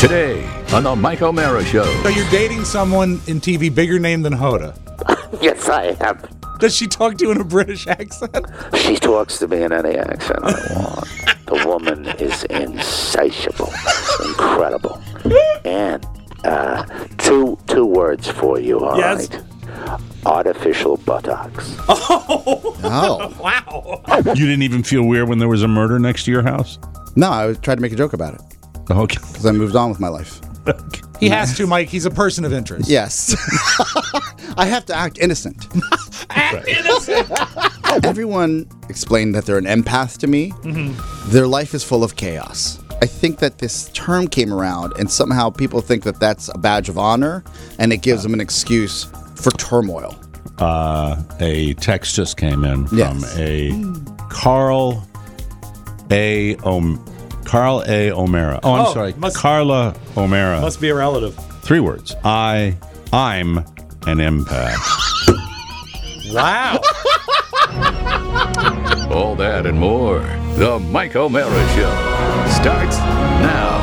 Today on the Mike O'Mara Show. So you're dating someone in TV bigger name than Hoda. Yes, I am. Does she talk to you in a British accent? She talks to me in any accent I want. The woman is insatiable, incredible. And two words for you, all Yes. right? Artificial buttocks. Oh. Wow. You didn't even feel weird when there was a murder next to your house? No, I tried to make a joke about it Okay. because I moved on with my life. He has to, Mike. He's a person of interest. Yes. I have to act innocent. Act innocent. Everyone explained that they're an empath to me. Mm-hmm. Their life is full of chaos. I think that this term came around and somehow people think that that's a badge of honor and it gives them an excuse for turmoil. A text just came in from Yes. a Carl A. O'Mara. Oh, I'm sorry. Carla O'Mara. Must be a relative. 3 words. I'm an empath. Wow. All that and more. The Mike O'Mara Show starts now.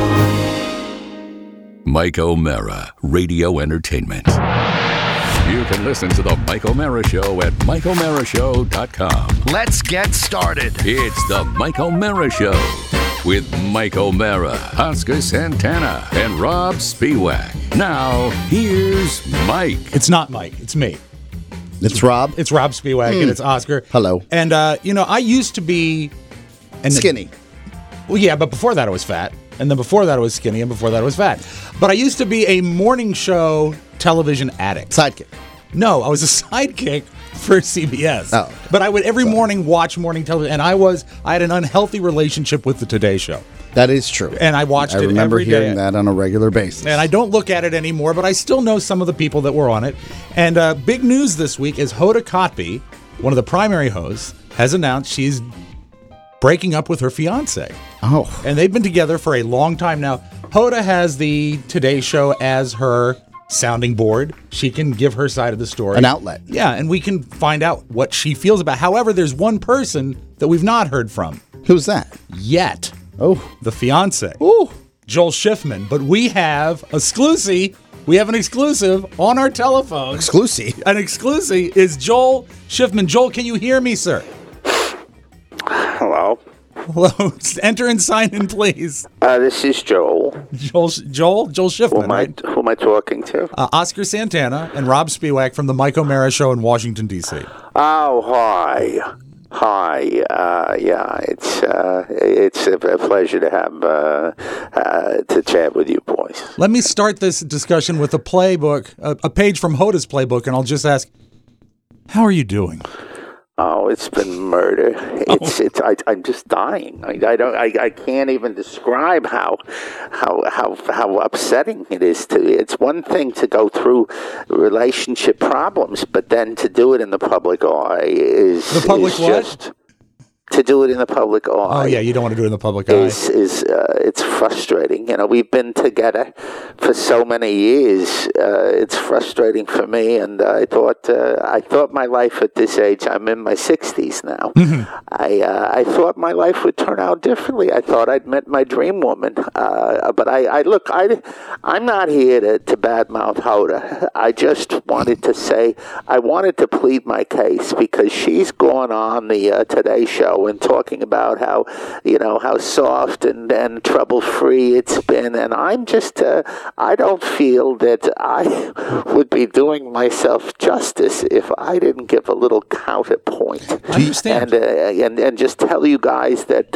Mike O'Mara Radio Entertainment. You can listen to the Mike O'Mara Show at MikeO'MaraShow.com. Let's get started. It's the Mike O'Mara Show with Mike O'Mara, Oscar Santana, and Rob Spiewak. Now, here's Mike. It's not Mike. It's me. It's Rob. It's Rob Spiewak and it's Oscar. Hello. And, I used to be... Skinny. Well, yeah, but before that I was fat. And then before that I was skinny. And before that I was fat. But I used to be a morning show television addict. Sidekick. No, I was a sidekick for CBS. Oh. But I would every morning watch morning television. And I had an unhealthy relationship with the Today Show. That is true. And I watched it remember every day. hearing that on a regular basis. And I don't look at it anymore, but I still know some of the people that were on it. And big news this week is Hoda Kotb, one of the primary hosts, has announced she's breaking up with her fiancé. Oh. And they've been together for a long time now. Hoda has the Today Show as her sounding board. She can give her side of the story. An outlet. Yeah, and we can find out what she feels about. However, there's one person that we've not heard from Who's that? yet. Oh. The fiancé. Ooh. Joel Schiffman. But we have exclusive. We have an exclusive on our telephone. Exclusive. An exclusive is Joel Schiffman. Joel, can you hear me, sir? Hello. Hello. Enter and sign in, please. This is Joel. Joel Schiffman, right? Who am I talking to? Oscar Santana and Rob Spiewak from the Mike O'Mara Show in Washington, D.C. Oh, hi. Hi. Yeah, it's a pleasure to have to chat with you boys. Let me start this discussion with a playbook, a page from Hoda's playbook, and I'll just ask, how are you doing? Oh, it's been murder. I'm just dying. I can't even describe how upsetting it is it's one thing to go through relationship problems, but then to do it in the public eye is The public is what? just to do it in the public eye. Oh, yeah, you don't want to do it in the public eye. It's frustrating. You know, we've been together for so many years. It's frustrating for me, and I thought my life at this age. I'm in my 60s now. Mm-hmm. I thought my life would turn out differently. I thought I'd met my dream woman. But I'm not here to badmouth Hoda. I just wanted to say I wanted to plead my case because she's gone on the Today Show and talking about how soft and trouble-free it's been, and I'm just I don't feel that I would be doing myself justice if I didn't give a little counterpoint. I understand. And just tell you guys that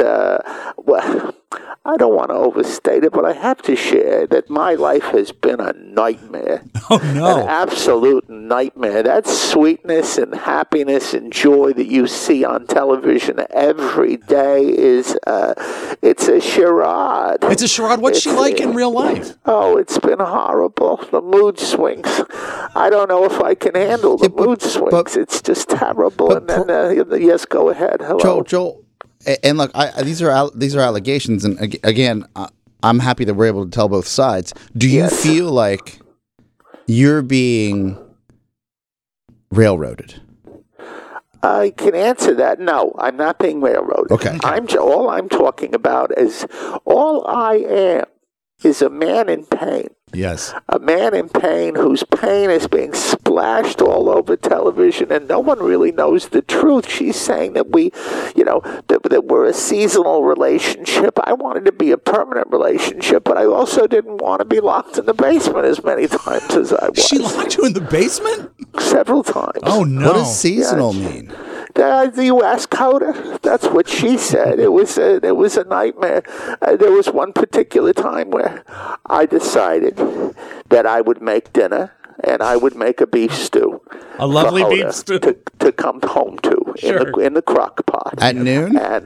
I don't want to overstate it, but I have to share that my life has been a nightmare. Oh, no. An absolute nightmare. That sweetness and happiness and joy that you see on television every day it's a charade. It's a charade. What's she like in real life? Oh, it's been horrible. The mood swings. I don't know if I can handle the mood swings. It's just terrible. And then, yes, go ahead. Hello. Joel. And look, these are allegations, and again, I'm happy that we're able to tell both sides. Do you feel like you're being railroaded? I can answer that. No, I'm not being railroaded. Okay. All I'm talking about is all I am is a man in pain. Yes. A man in pain whose pain is being splashed all over television, and no one really knows the truth. She's saying that that we're a seasonal relationship. I wanted to be a permanent relationship, but I also didn't want to be locked in the basement as many times as I was. She locked you in the basement? Several times. Oh, no. What does seasonal mean? You ask Hoda. That's what she said. It was a nightmare. There was one particular time where I decided that I would make dinner and I would make a beef stew. A lovely for beef Hoda stew. to come home to in the crock pot At noon? And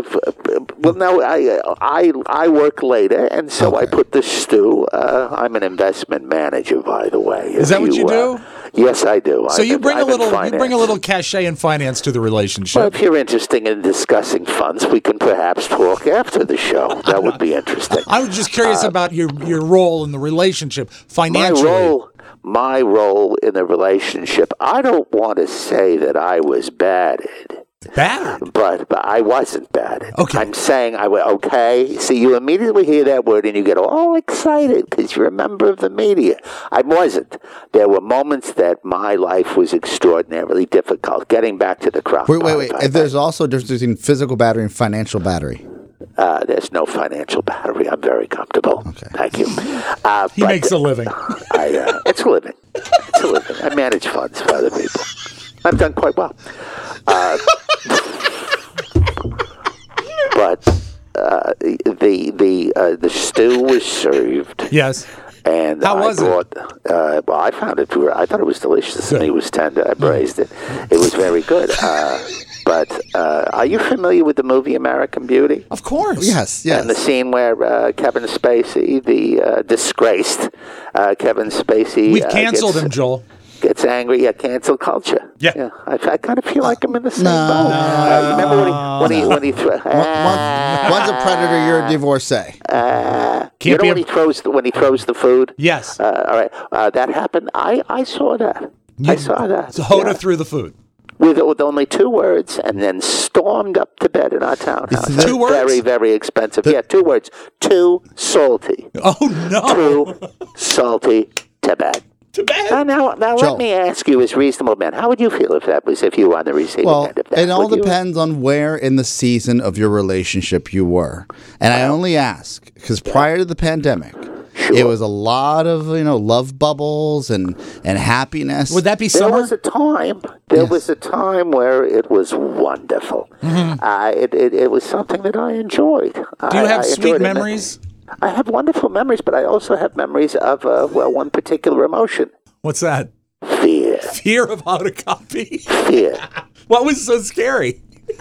I work later, and so I put the stew. I'm an investment manager, by the way. Is that what you do? Yes, I do. So you bring a little cachet and finance to the relationship. Well, if you're interested in discussing funds, we can perhaps talk after the show. That would be interesting. I was just curious about your role in the relationship financially. My role in the relationship, I don't want to say that I was battered. Battered? But I wasn't battered. Okay. I'm saying okay. See, you immediately hear that word and you get all excited because you're a member of the media. I wasn't. There were moments that my life was extraordinarily difficult. Getting back to the crock. Wait. There's also a difference between physical battery and financial battery. There's no financial battery. I'm very comfortable. Okay. Thank you. He makes a living. It's a living. It's a living. I manage funds for other people. I've done quite well. But the stew was served. Yes. And how was it? I found it. I thought it was delicious. Good. And it was tender. I braised it. It was very good. But are you familiar with the movie American Beauty? Of course. Yes. And the scene where Kevin Spacey, the disgraced Kevin Spacey, We've canceled him, Joel. Gets angry at cancel culture. Yeah. I kind of feel like I'm in the same boat. Remember when he threw? One's a predator, you're a divorcee. You know when he throws the food? Yes. All right. That happened. I saw that. I saw that. So Hoda threw the food. With only 2 words, and then stormed up to bed in our townhouse. 2 words? Very, very expensive. 2 words. Too salty. Oh, no. Too salty to bed. To bed. Now let me ask you, as reasonable man, how would you feel if you were on the receiving end of that? It all depends on where in the season of your relationship you were. And I only ask because prior to the pandemic, it was a lot of love bubbles and happiness. Would that be summer? There was a time where it was wonderful. Mm-hmm. It was something that I enjoyed. Do you have sweet memories? I have wonderful memories, but I also have memories of one particular emotion. What's that? Fear. Fear of how to copy. Fear. What was so scary?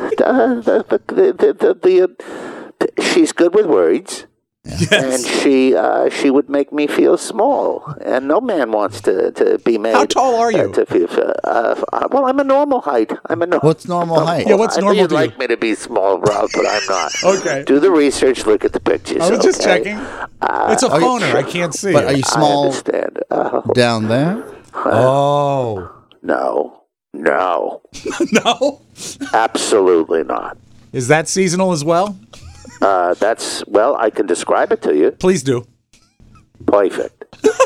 She's good with words. Yes. And she would make me feel small, and no man wants to be made. How tall are you? To feel, well, I'm a normal height. What's normal height? Yeah, what's normal? You'd like me to be small, Rob, but I'm not. Okay. Do the research. Look at the pictures. I was just checking. It's a phoner. I can't see. But are you small? I understand. Down there? Oh. No. No? Absolutely not. Is that seasonal as well? I can describe it to you. Please do. Perfect.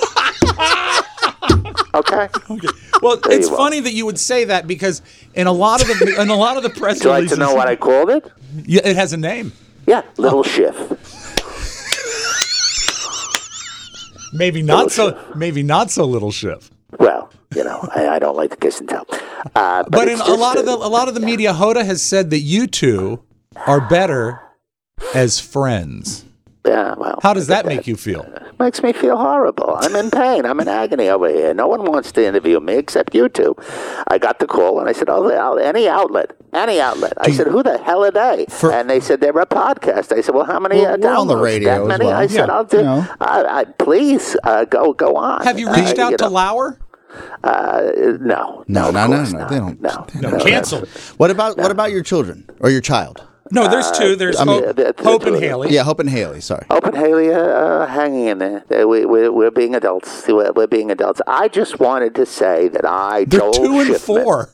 Okay. Well, it's funny that you would say that because in a lot of the press Would you like releases, to know what I called it? Yeah, it has a name. Yeah, Little Schiff. Maybe not so little Schiff. Well, I don't like to kiss and tell. But in a lot of the media, Hoda has said that you two are better as friends. Yeah, well. How does that make you feel? Makes me feel horrible. I'm in pain. I'm in agony over here. No one wants to interview me except you two. I got the call and I said, any outlet. I said, who the hell are they? And they said, they're a podcast. I said, well, how many we're on the radio that many? as well. I said, I'll do. Please go on. Have you reached out to Lauer? No. They don't. No. Cancel. What about your children or your child? No, there's 2. There's Hope and Haley. Yeah, Hope and Haley. Sorry. Hope and Haley hanging in there. We're being adults. We're being adults. I just wanted to say that They're Joel 2 and Schiffman, 4.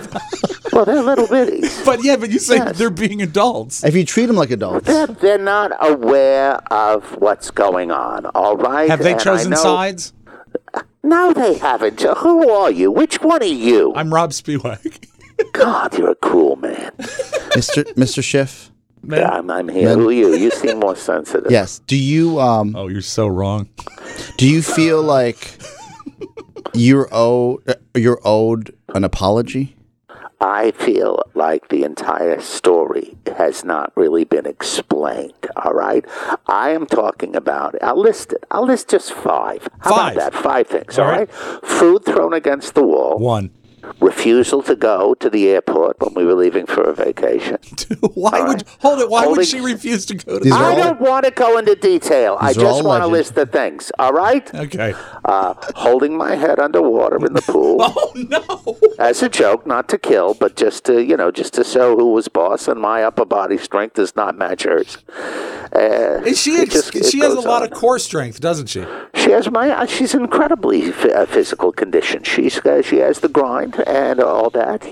Well, they're little bitties. But you say Yes. they're being adults. If you treat them like adults, They're not aware of what's going on, all right? Have they And I chosen know- sides? No, they haven't. Who are you? Which one are you? I'm Rob Spiewak. God, you're a cruel man. Mr. Schiff. Yeah, I'm here. Who are you? You seem more sensitive. Yes. Do you Oh, you're so wrong. do you feel like you're owed an apology? I feel like the entire story has not really been explained, all right? I am talking about, I'll list it. I'll list just 5. How Five. about that? 5 things, All all right? Food thrown against the wall. 1. Refusal to go to the airport when we were leaving for a vacation. Why All would right. hold it? Why would Holding- she refuse to go to These the are I all- don't want to go into detail. I These are all just want to legends. list the things, all right? Okay. Holding my head underwater in the pool. Oh no. As a joke, not to kill, but just to, just to show who was boss, and my upper body strength does not match hers. She It just- it has a goes lot on. of core strength, doesn't she? She's incredibly physical condition. She has the grind and all that,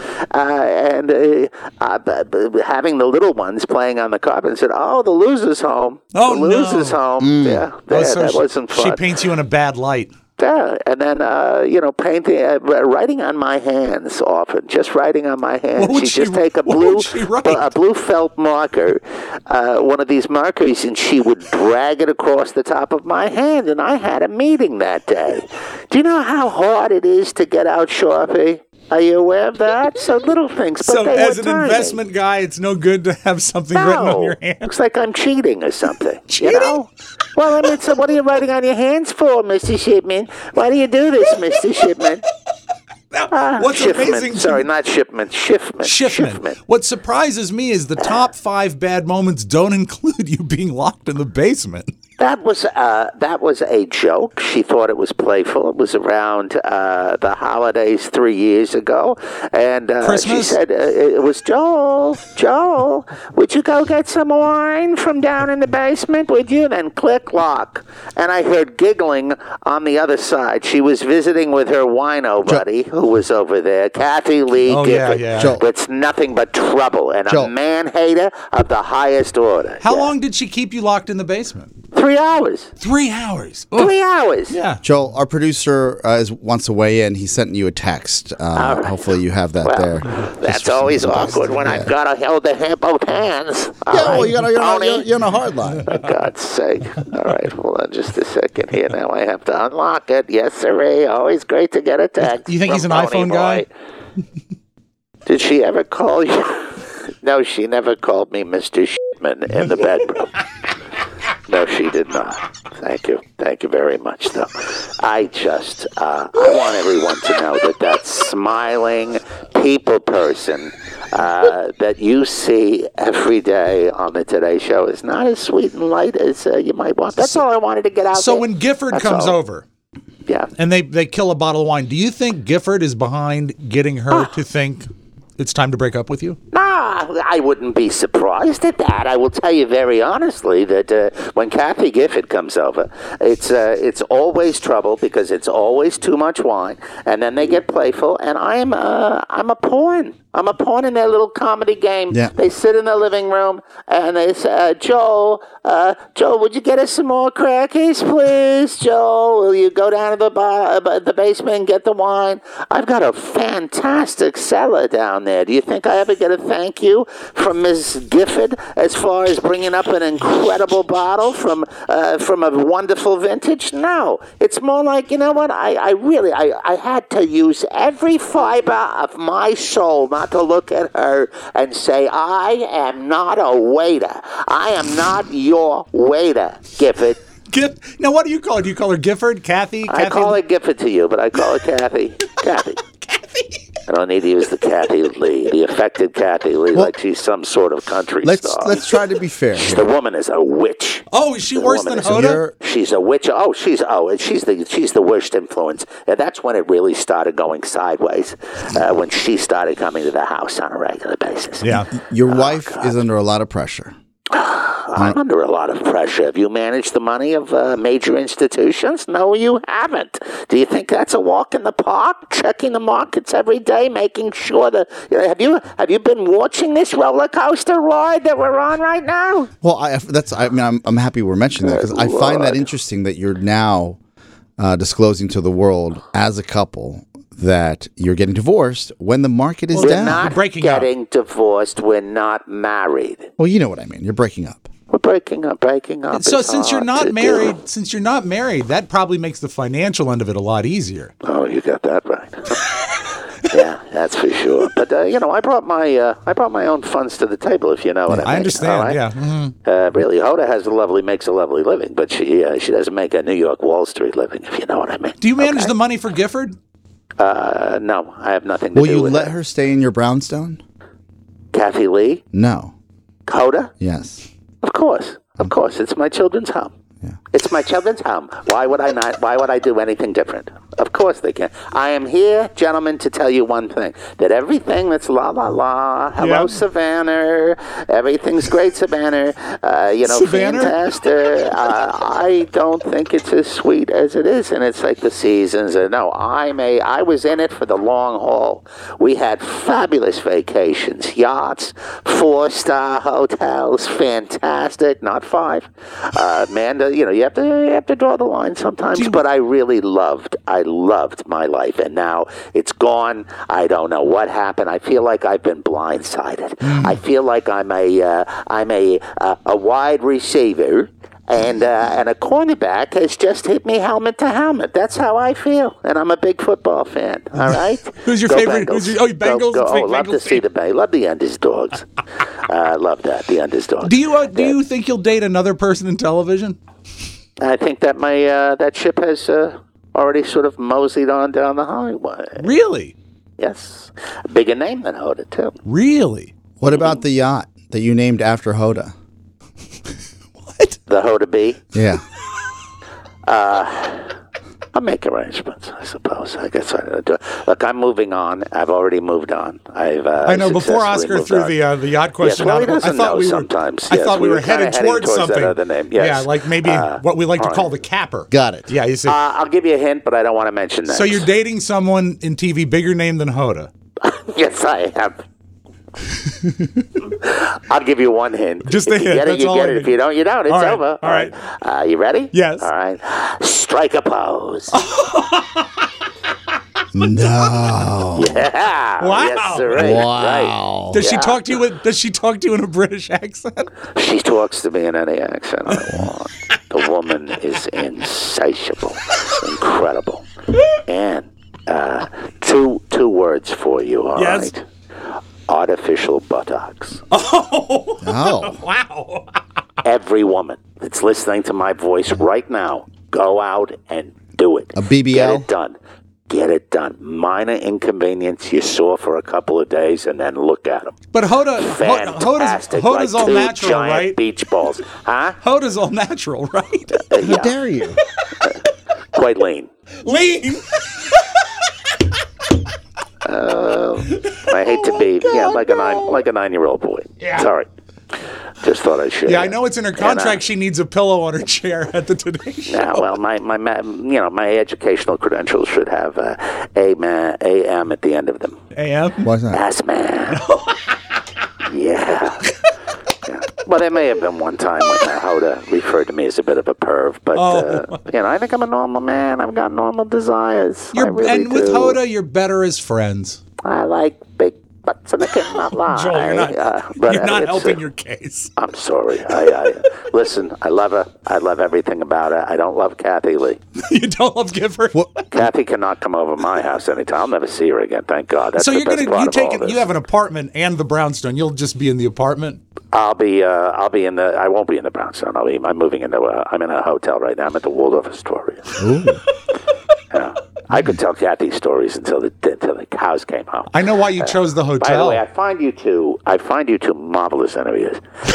having the little ones playing on the carpet and said, "Oh, the loser's home. Oh, the loser's no. home." Yeah, So that wasn't fun. She paints you in a bad light. Yeah, and then painting, writing on my hands often, just writing on my hands. What would She'd just she- take a what blue, would she write? a blue felt marker, one of these markers, and she would drag it across the top of my hand. And I had a meeting that day. Do you know how hard it is to get out Sharpie? Are you aware of that? So little things, but So they as were an tiny. investment guy, it's no good to have something written on your hand. Looks like I'm cheating or something. Cheating? You know? Well, I mean, so what are you writing on your hands for, Mr. Shipman? Why do you do this, Mr. Shipman? What's Schiffman. amazing to Sorry, me- not Shipman. Schiffman. Schiffman. What surprises me is the top 5 bad moments don't include you being locked in the basement. That was a joke. She thought it was playful. It was around the holidays 3 years ago, and she Christmas? said it was Joel. Would you go get some wine from down in the basement? Would you? Then click lock, and I heard giggling on the other side. She was visiting with her wino buddy who was over there, Kathy Lee Oh, yeah, Gifford. yeah. Joel. It's nothing but trouble and Joel. a man hater of the highest order. How Yeah. long did she keep you locked in the basement? 3 hours. 3 hours. Ugh. 3 hours. Yeah. Joel, our producer wants to weigh in. He sent you a text. right. Hopefully you have that Well, there. that's always awkward when I've got to hold both hands. All Yeah, right, well, Tony? you're on a hard line. For God's sake. All right, hold on just a second here. Now I have to unlock it. Yes, sirree. Always great to get a text. You think he's from an Tony iPhone guy? Boy. Did she ever call you? No, she never called me Mr. Shipman in the bedroom. No, she did not. Thank you. Thank you very much, though. I want everyone to know that smiling people person that you see every day on the Today Show is not as sweet and light as you might want. That's all I wanted to get out So there. when Gifford That's comes all. over Yeah. and they kill a bottle of wine, do you think Gifford is behind getting her to think it's time to break up with you? Nah, I wouldn't be surprised at that. I will tell you very honestly that when Kathy Gifford comes over, it's always trouble because it's always too much wine, and then they get playful, and I'm a pawn. I'm a pawn in their little comedy game. Yeah. They sit in the living room and they say, Joel, would you get us some more crackers, please? Joel, will you go down to the basement and get the wine? I've got a fantastic cellar down there. Do you think I ever get a thank you from Ms. Gifford as far as bringing up an incredible bottle from a wonderful vintage? No. It's more like, you know what? I had to use every fiber of my soul not to look at her and say, I am not a waiter. I am not your waiter, Gifford. Now, what do you call her? Do you call her Gifford? Kathy? I call her Gifford to you, but I call her Kathy. Kathy. I don't need to use the Kathy Lee, the affected Kathy Lee, like she's some sort of country star. Let's try to be fair. The woman is a witch. Oh, is she worse than woman is Hoda? She's a witch. She's the worst influence. And that's when it really started going sideways. When she started coming to the house on a regular basis. Yeah. Your wife is under a lot of pressure. I'm under a lot of pressure. Have you managed the money of major institutions? No, you haven't. Do you think that's a walk in the park? Checking the markets every day, making sure that have you been watching this roller coaster ride that we're on right now? Well, I'm happy we're mentioning that because I find that interesting that you're now disclosing to the world as a couple that you're getting divorced when the market is down. We're not getting divorced. We're not married. Well, you know what I mean. You're breaking up. We're breaking up. So since you're not married, that probably makes the financial end of it a lot easier. Oh, you got that right. Yeah, that's for sure. But I brought my own funds to the table. If you know what I mean. I understand. Right? Yeah. Mm-hmm. Really, Hoda makes a lovely living, but she doesn't make a New York Wall Street living. If you know what I mean. Do you manage the money for Gifford? No, I have nothing to do with it. Will you let her stay in your brownstone? Kathy Lee? No. Hoda? Yes. Of course. It's my children's home. Yeah. It's my children's home. Why would I not? Why would I do anything different? Of course they can. I am here, gentlemen, to tell you one thing. That everything that's la la la, hello, Savannah, everything's great, Savannah, fantastic. I don't think it's as sweet as it is. And it's like the seasons. No, I was in it for the long haul. We had fabulous vacations, yachts, 4-star hotels, fantastic, not 5. Man, you have to draw the line sometimes, but I loved my life, and now it's gone. I don't know what happened. I feel like I've been blindsided. I feel like I'm a wide receiver, and a cornerback has just hit me helmet to helmet. That's how I feel, and I'm a big football fan. All right. Who's your favorite? Bengals. Go. Love to see the Bengals. Love the Underdogs. Love that, the Underdogs. Do you think you'll date another person in television? I think that my that ship has already sort of moseyed on down the highway. Really? Yes. A bigger name than Hoda, too. Really? What about the yacht that you named after Hoda? What? The Hoda B? Yeah. I'll make arrangements, I suppose. I guess I do. Look, I'm moving on. I've already moved on. I know. Before Oscar threw the yacht question out, I thought we were headed towards something. That other name. Yes. Yeah, like maybe what we like to call the capper. Got it. Yeah, you see. I'll give you a hint, but I don't want to mention that. So you're dating someone in TV, bigger name than Hoda? Yes, I am. I'll give you one hint. Just a hint. You get it, you get it. If you don't, you don't. It's over. All right. You ready? Yes. All right. Strike a pose. No. Yeah. Wow. Yes, sir. Wow. Right. Does she talk to you? Does she talk to you in a British accent? She talks to me in any accent I want. The woman is insatiable, incredible, and two words for you. All right. Artificial buttocks. Oh. Wow. Every woman that's listening to my voice right now, go out and do it. A BBL? Get it done. Get it done. Minor inconvenience you saw for a couple of days, and then look at them. But Fantastic. Hoda's like all two natural, giant right? Beach balls. Huh? Hoda's all natural, right? How dare you? Quite lean. Lean. I hate to be, like a 9-year-old boy. Yeah. Sorry. Just thought I'd share. Yeah, I know it's in her contract. She needs a pillow on her chair at the Today Show. Yeah, well, my educational credentials should have AM at the end of them. AM? Why's that? Ass man. Yeah. Well, there may have been one time when Hoda referred to me as a bit of a perv, but I think I'm a normal man. I've got normal desires. I really with do. Hoda, you're better as friends. I like big butts, and I cannot lie. Joel, you're not helping your case. I'm sorry. Listen, I love her. I love everything about her. I don't love Kathy Lee. You don't love Gifford? Kathy cannot come over to my house anytime. I'll never see her again. Thank God. That's so the best part of all this. You have an apartment and the brownstone. You'll just be in the apartment. I'll be in the. I won't be in the brownstone. I'm moving into. I'm in a hotel right now. I'm at the Waldorf Astoria. Ooh. Yeah. I could tell Kathy stories until the cows came home. I know why you chose the hotel. By the way, I find you two marvelous interviews. I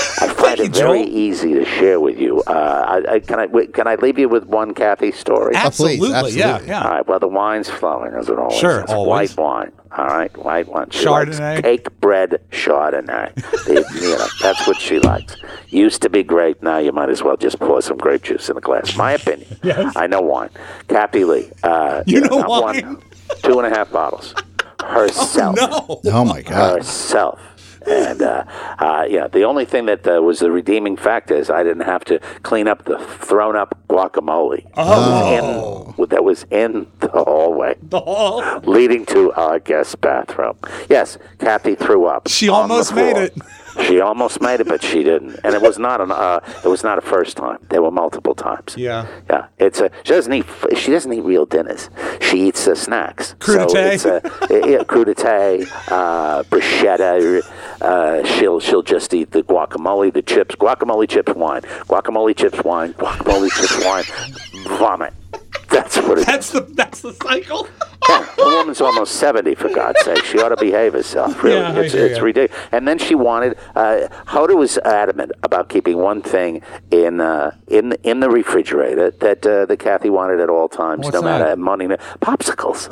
find you, it very Joel. easy to share with you. Can I leave you with one Kathy story? Absolutely, absolutely. yeah. All right, well, the wine's flowing, as it always Sure, is. always. White wine. All right, white wine. She Chardonnay. likes cake bread Chardonnay. That's what she likes. Used to be great. Now you might as well just pour some grape juice in a glass. My opinion. Yes. I know wine. Kathy Lee. You know not wine? 1, 2.5 bottles. Herself. No. Oh my God. Herself. And the only thing that was the redeeming factor is I didn't have to clean up the thrown up guacamole. That was in the hallway. The hall. Leading to our guest bathroom. Yes, Kathy threw up. She on the almost made floor. it. She almost made it, but she didn't. And it was not a first time. There were multiple times. Yeah. Yeah. She doesn't eat real dinners. She eats snacks. Crudité. So it's crudité, bruschetta. She'll just eat the guacamole, the chips, guacamole chips wine, guacamole chips wine, guacamole chips wine, vomit. That's what it is. That's the cycle. Yeah, the woman's almost 70, for God's sake. She ought to behave herself, really. Yeah, it's ridiculous. And then she wanted, Hoda was adamant about keeping one thing in the refrigerator that Kathy wanted at all times, What's no that? matter money. Popsicles.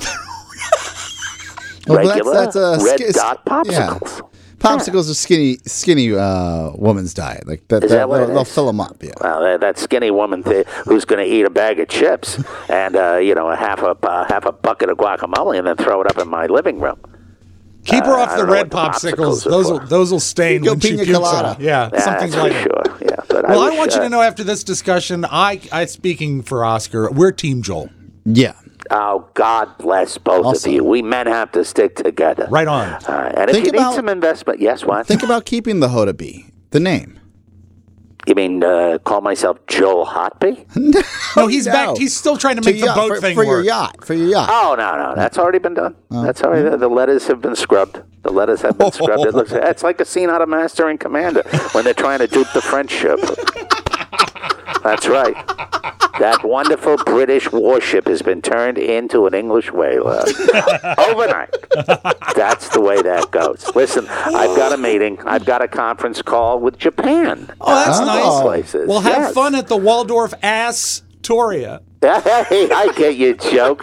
Well, but Regular that's a red sk- dot yeah. popsicles. Popsicles are skinny woman's diet. Like that, Is that what it they'll is? fill them up. Yeah. Well, that skinny woman who's going to eat a bag of chips and a half a bucket of guacamole and then throw it up in my living room. Keep her I off the don't know red what the popsicles. popsicles are for. Those will stain Go when she pina pukes colada. on 'em. Yeah, something That's like for that. sure. Yeah, but Well, I wish, want you to know after this discussion, I speaking for Oscar, we're Team Joel. Yeah. Oh, God bless both Also- of you. We men have to stick together. Right on. And if Think you need about- some investment, yes, what? Think about keeping the Hoda B, the name. You mean call myself Joel Hotby? No, he's No. back. He's still trying to make the boat thing for your work. yacht. For your yacht. Oh, no. That's already been done. That's already the letters have been scrubbed. The letters have been scrubbed. It's like a scene out of Master and Commander when they're trying to dupe the French ship. That's right. That wonderful British warship has been turned into an English whaler overnight. That's the way that goes. Listen, I've got a meeting. I've got a conference call with Japan. Oh, that's nice. Places. Well, have Yes. fun at the Waldorf Astoria. Hey, I get your joke.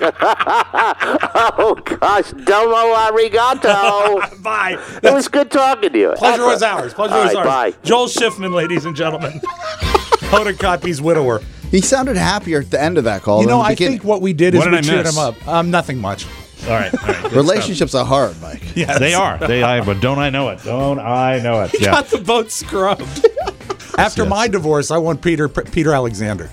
Oh, gosh. Domo arigato. Bye. It was good talking to you. Pleasure was ours. Pleasure All was right, ours. bye. Joel Schiffman, ladies and gentlemen. Hoda Kotb's widower. He sounded happier at the end of that call. You than know, the I beginning. think what we did is What did we I cheered miss? him up. Nothing much. All right. Good relationships are hard, Mike. Yes. stuff. They are. But don't I know it? Don't I know it? Yeah. Got the boat scrubbed. After Yes. my divorce, I want Peter Alexander.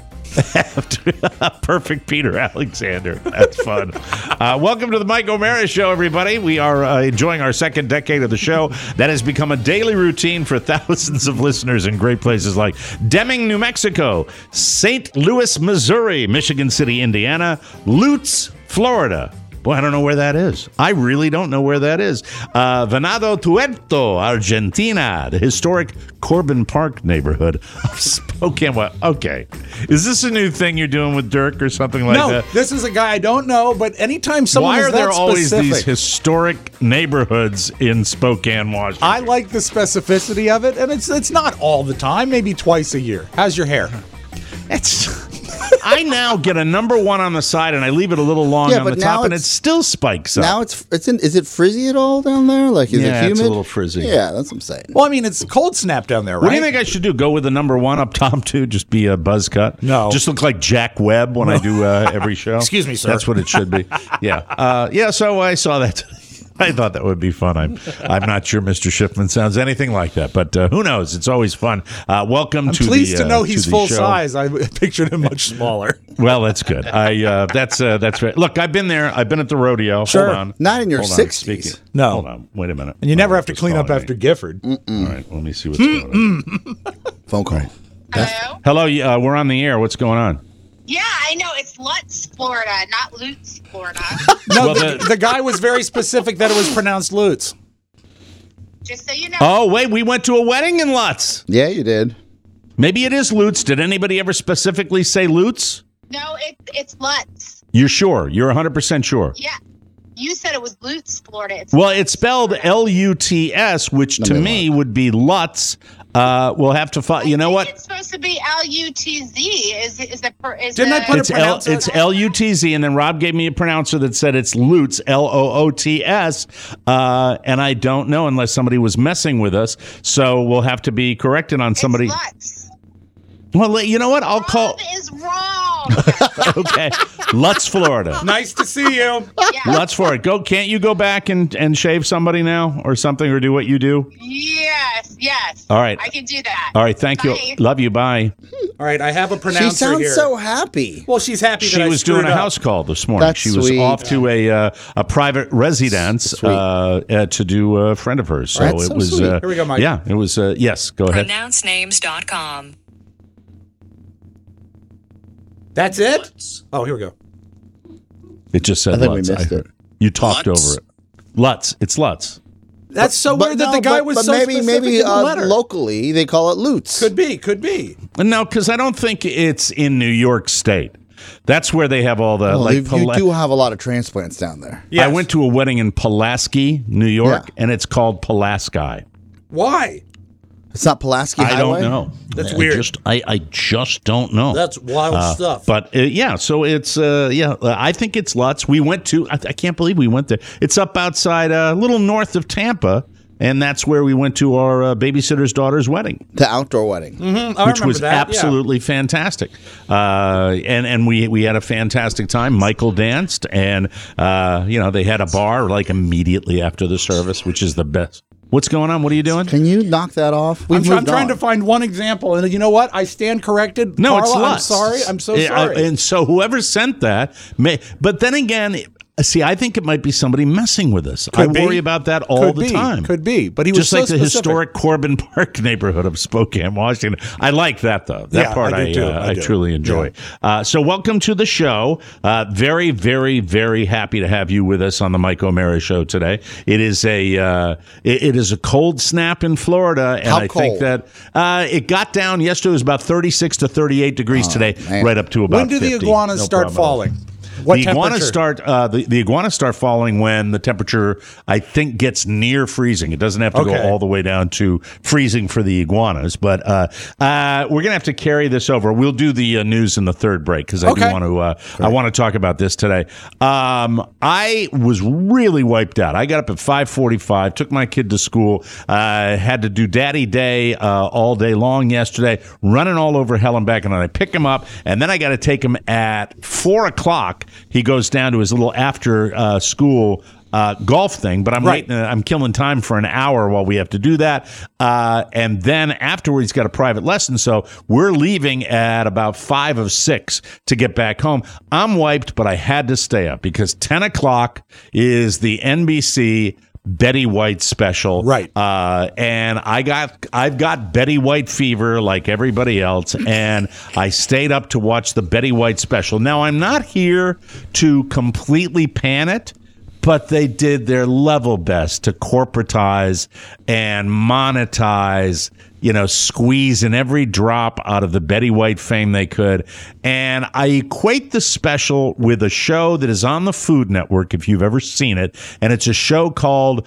Perfect Peter Alexander. That's fun. Welcome to the Mike O'Mara Show, everybody. We are enjoying our second decade of the show. That has become a daily routine for thousands of listeners in great places like Deming, New Mexico, St. Louis, Missouri, Michigan City, Indiana, Lutz, Florida. Boy, I don't know where that is. I really don't know where that is. Venado Tuerto, Argentina, the historic Corbin Park neighborhood of Spokane. Well, okay. Is this a new thing you're doing with Dirk or something like No, that? this is a guy I don't know, but anytime someone Why is are there that always specific, these historic neighborhoods in Spokane, Washington? I like the specificity of it, and it's not all the time, maybe twice a year. How's your hair? I now get a number one on the side, and I leave it a little long Yeah, on the but top, now and it it's- still spikes up. Now is it frizzy at all down there? Like, is Yeah, it humid? it's a little frizzy. Yeah, that's what I'm saying. Well, I mean, it's cold snap down there, right? What do you think I should do? Go with the number one up top too? Just be a buzz cut? No. Just look like Jack Webb when I do every show. Excuse me, sir. That's what it should be. Yeah. So I saw that today. I thought that would be fun. I'm not sure Mr. Schiffman sounds anything like that, but who knows? It's always fun. Welcome I'm to pleased the, to know to he's the full show. size. I pictured him much smaller. Well, that's good. That's right. Look, I've been there. I've been at the rodeo. Sure. Hold on. Not in your Hold on. 60s. Speaking- No. Hold on. Wait a minute. And you never have to Just clean up calling after me. Gifford. All right. Let me see what's going on. Phone call. Hello? Hello. We're on the air. What's going on? Yeah, I know. It's Lutz, Florida, not Lutz, Florida. No, Well, the guy was very specific that it was pronounced Lutz. Just so you know. Oh, wait. We went to a wedding in Lutz. Yeah, you did. Maybe it is Lutz. Did anybody ever specifically say Lutz? No, it's Lutz. You're sure? You're 100% sure? Yeah. You said it was Lutz, Florida. It's spelled Luts, which to me would be Lutz. We'll have to you know what? It's supposed to be Lutz. Didn't I put it's a pronouncer? It's Lutz, and then Rob gave me a pronouncer that said it's Lutz, Loots, and I don't know unless somebody was messing with us. So we'll have to be corrected on somebody. It's Lutz. Well, you know what? I'll call. Rob is wrong. Okay, Lutz, Florida. Nice to see you. Yeah. Lutz, Florida. Can't you go back and shave somebody now or something, or do what you do? Yes. All right. I can do that. All right, thank you. Bye. Love you. Bye. All right, I have a pronouncer She sounds here. so happy. Well, she's happy that She I was screwed doing a up. house call this morning. That's she was sweet. off to a private residence to do a friend of hers. So That's it so was. sweet. Here we go, Mike. Yeah, it was. Yes, go ahead. pronouncenames.com. That's it? Oh, here we go. It just said I think we Lutz. missed heard it. You talked over it. Lutz. It's Lutz. That's so weird that the guy was so maybe specific in the letter. locally they call it Lutz. Could be. No, because I don't think it's in New York State. That's where they have all the Well, you Pula- do have a lot of transplants down there. Yes. I went to a wedding in Pulaski, New York, Yeah. and it's called Pulaski. Why? It's not Pulaski I Highway? don't know. That's weird. I just don't know. That's wild stuff. But yeah, so it's I think it's Lutz. We went to. I can't believe we went there. It's up outside a little north of Tampa, and that's where we went to our babysitter's daughter's wedding, The outdoor wedding. I which remember was that, yeah. absolutely fantastic. And we had a fantastic time. Michael danced, and they had a bar like immediately after the service, which is the best. What's going on? What are you doing? Can you knock that off? I'm trying to find one example, and you know what? I stand corrected. No, it's Carla, I'm Lutz. sorry. I'm so sorry. And so whoever sent that may. But then again, see, I think it might be somebody messing with us. I worry about that all the time. Could be, but he was Just so like the specific. historic Corbin Park neighborhood of Spokane, Washington. I like that, though. That Yeah, part I do, too. I do. truly enjoy. So welcome to the show. Very, very, very happy to have you with us on the Mike O'Mara Show today. It is a cold snap in Florida, and How I think cold? that it got down yesterday. It was about 36 to 38 degrees today, man. right up to about When do 50. the iguanas No start problem at all. falling? What the iguanas temperature? start the iguanas start falling when the temperature, I think, gets near freezing. It doesn't have to go Okay. all the way down to freezing for the iguanas, but we're gonna have to carry this over. We'll do the news in the third break because I do Okay. want to. I want to talk about this today. I was really wiped out. I got up at 5:45, took my kid to school, had to do Daddy Day all day long yesterday, running all over hell and back, and then I pick him up, and then I got to take him at 4:00. He goes down to his little after school golf thing, but I'm Right. waiting. I'm killing time for an hour while we have to do that, and then afterwards he's got a private lesson. So we're leaving at about 5 of 6 to get back home. I'm wiped, but I had to stay up because 10 o'clock is the NBC Betty White special, Right. And I've got Betty White fever like everybody else, and I stayed up to watch the Betty White special. Now I'm not here to completely pan it, but they did their level best to corporatize and monetize, squeezing every drop out of the Betty White fame they could. And I equate the special with a show that is on the Food Network, if you've ever seen it. And it's a show called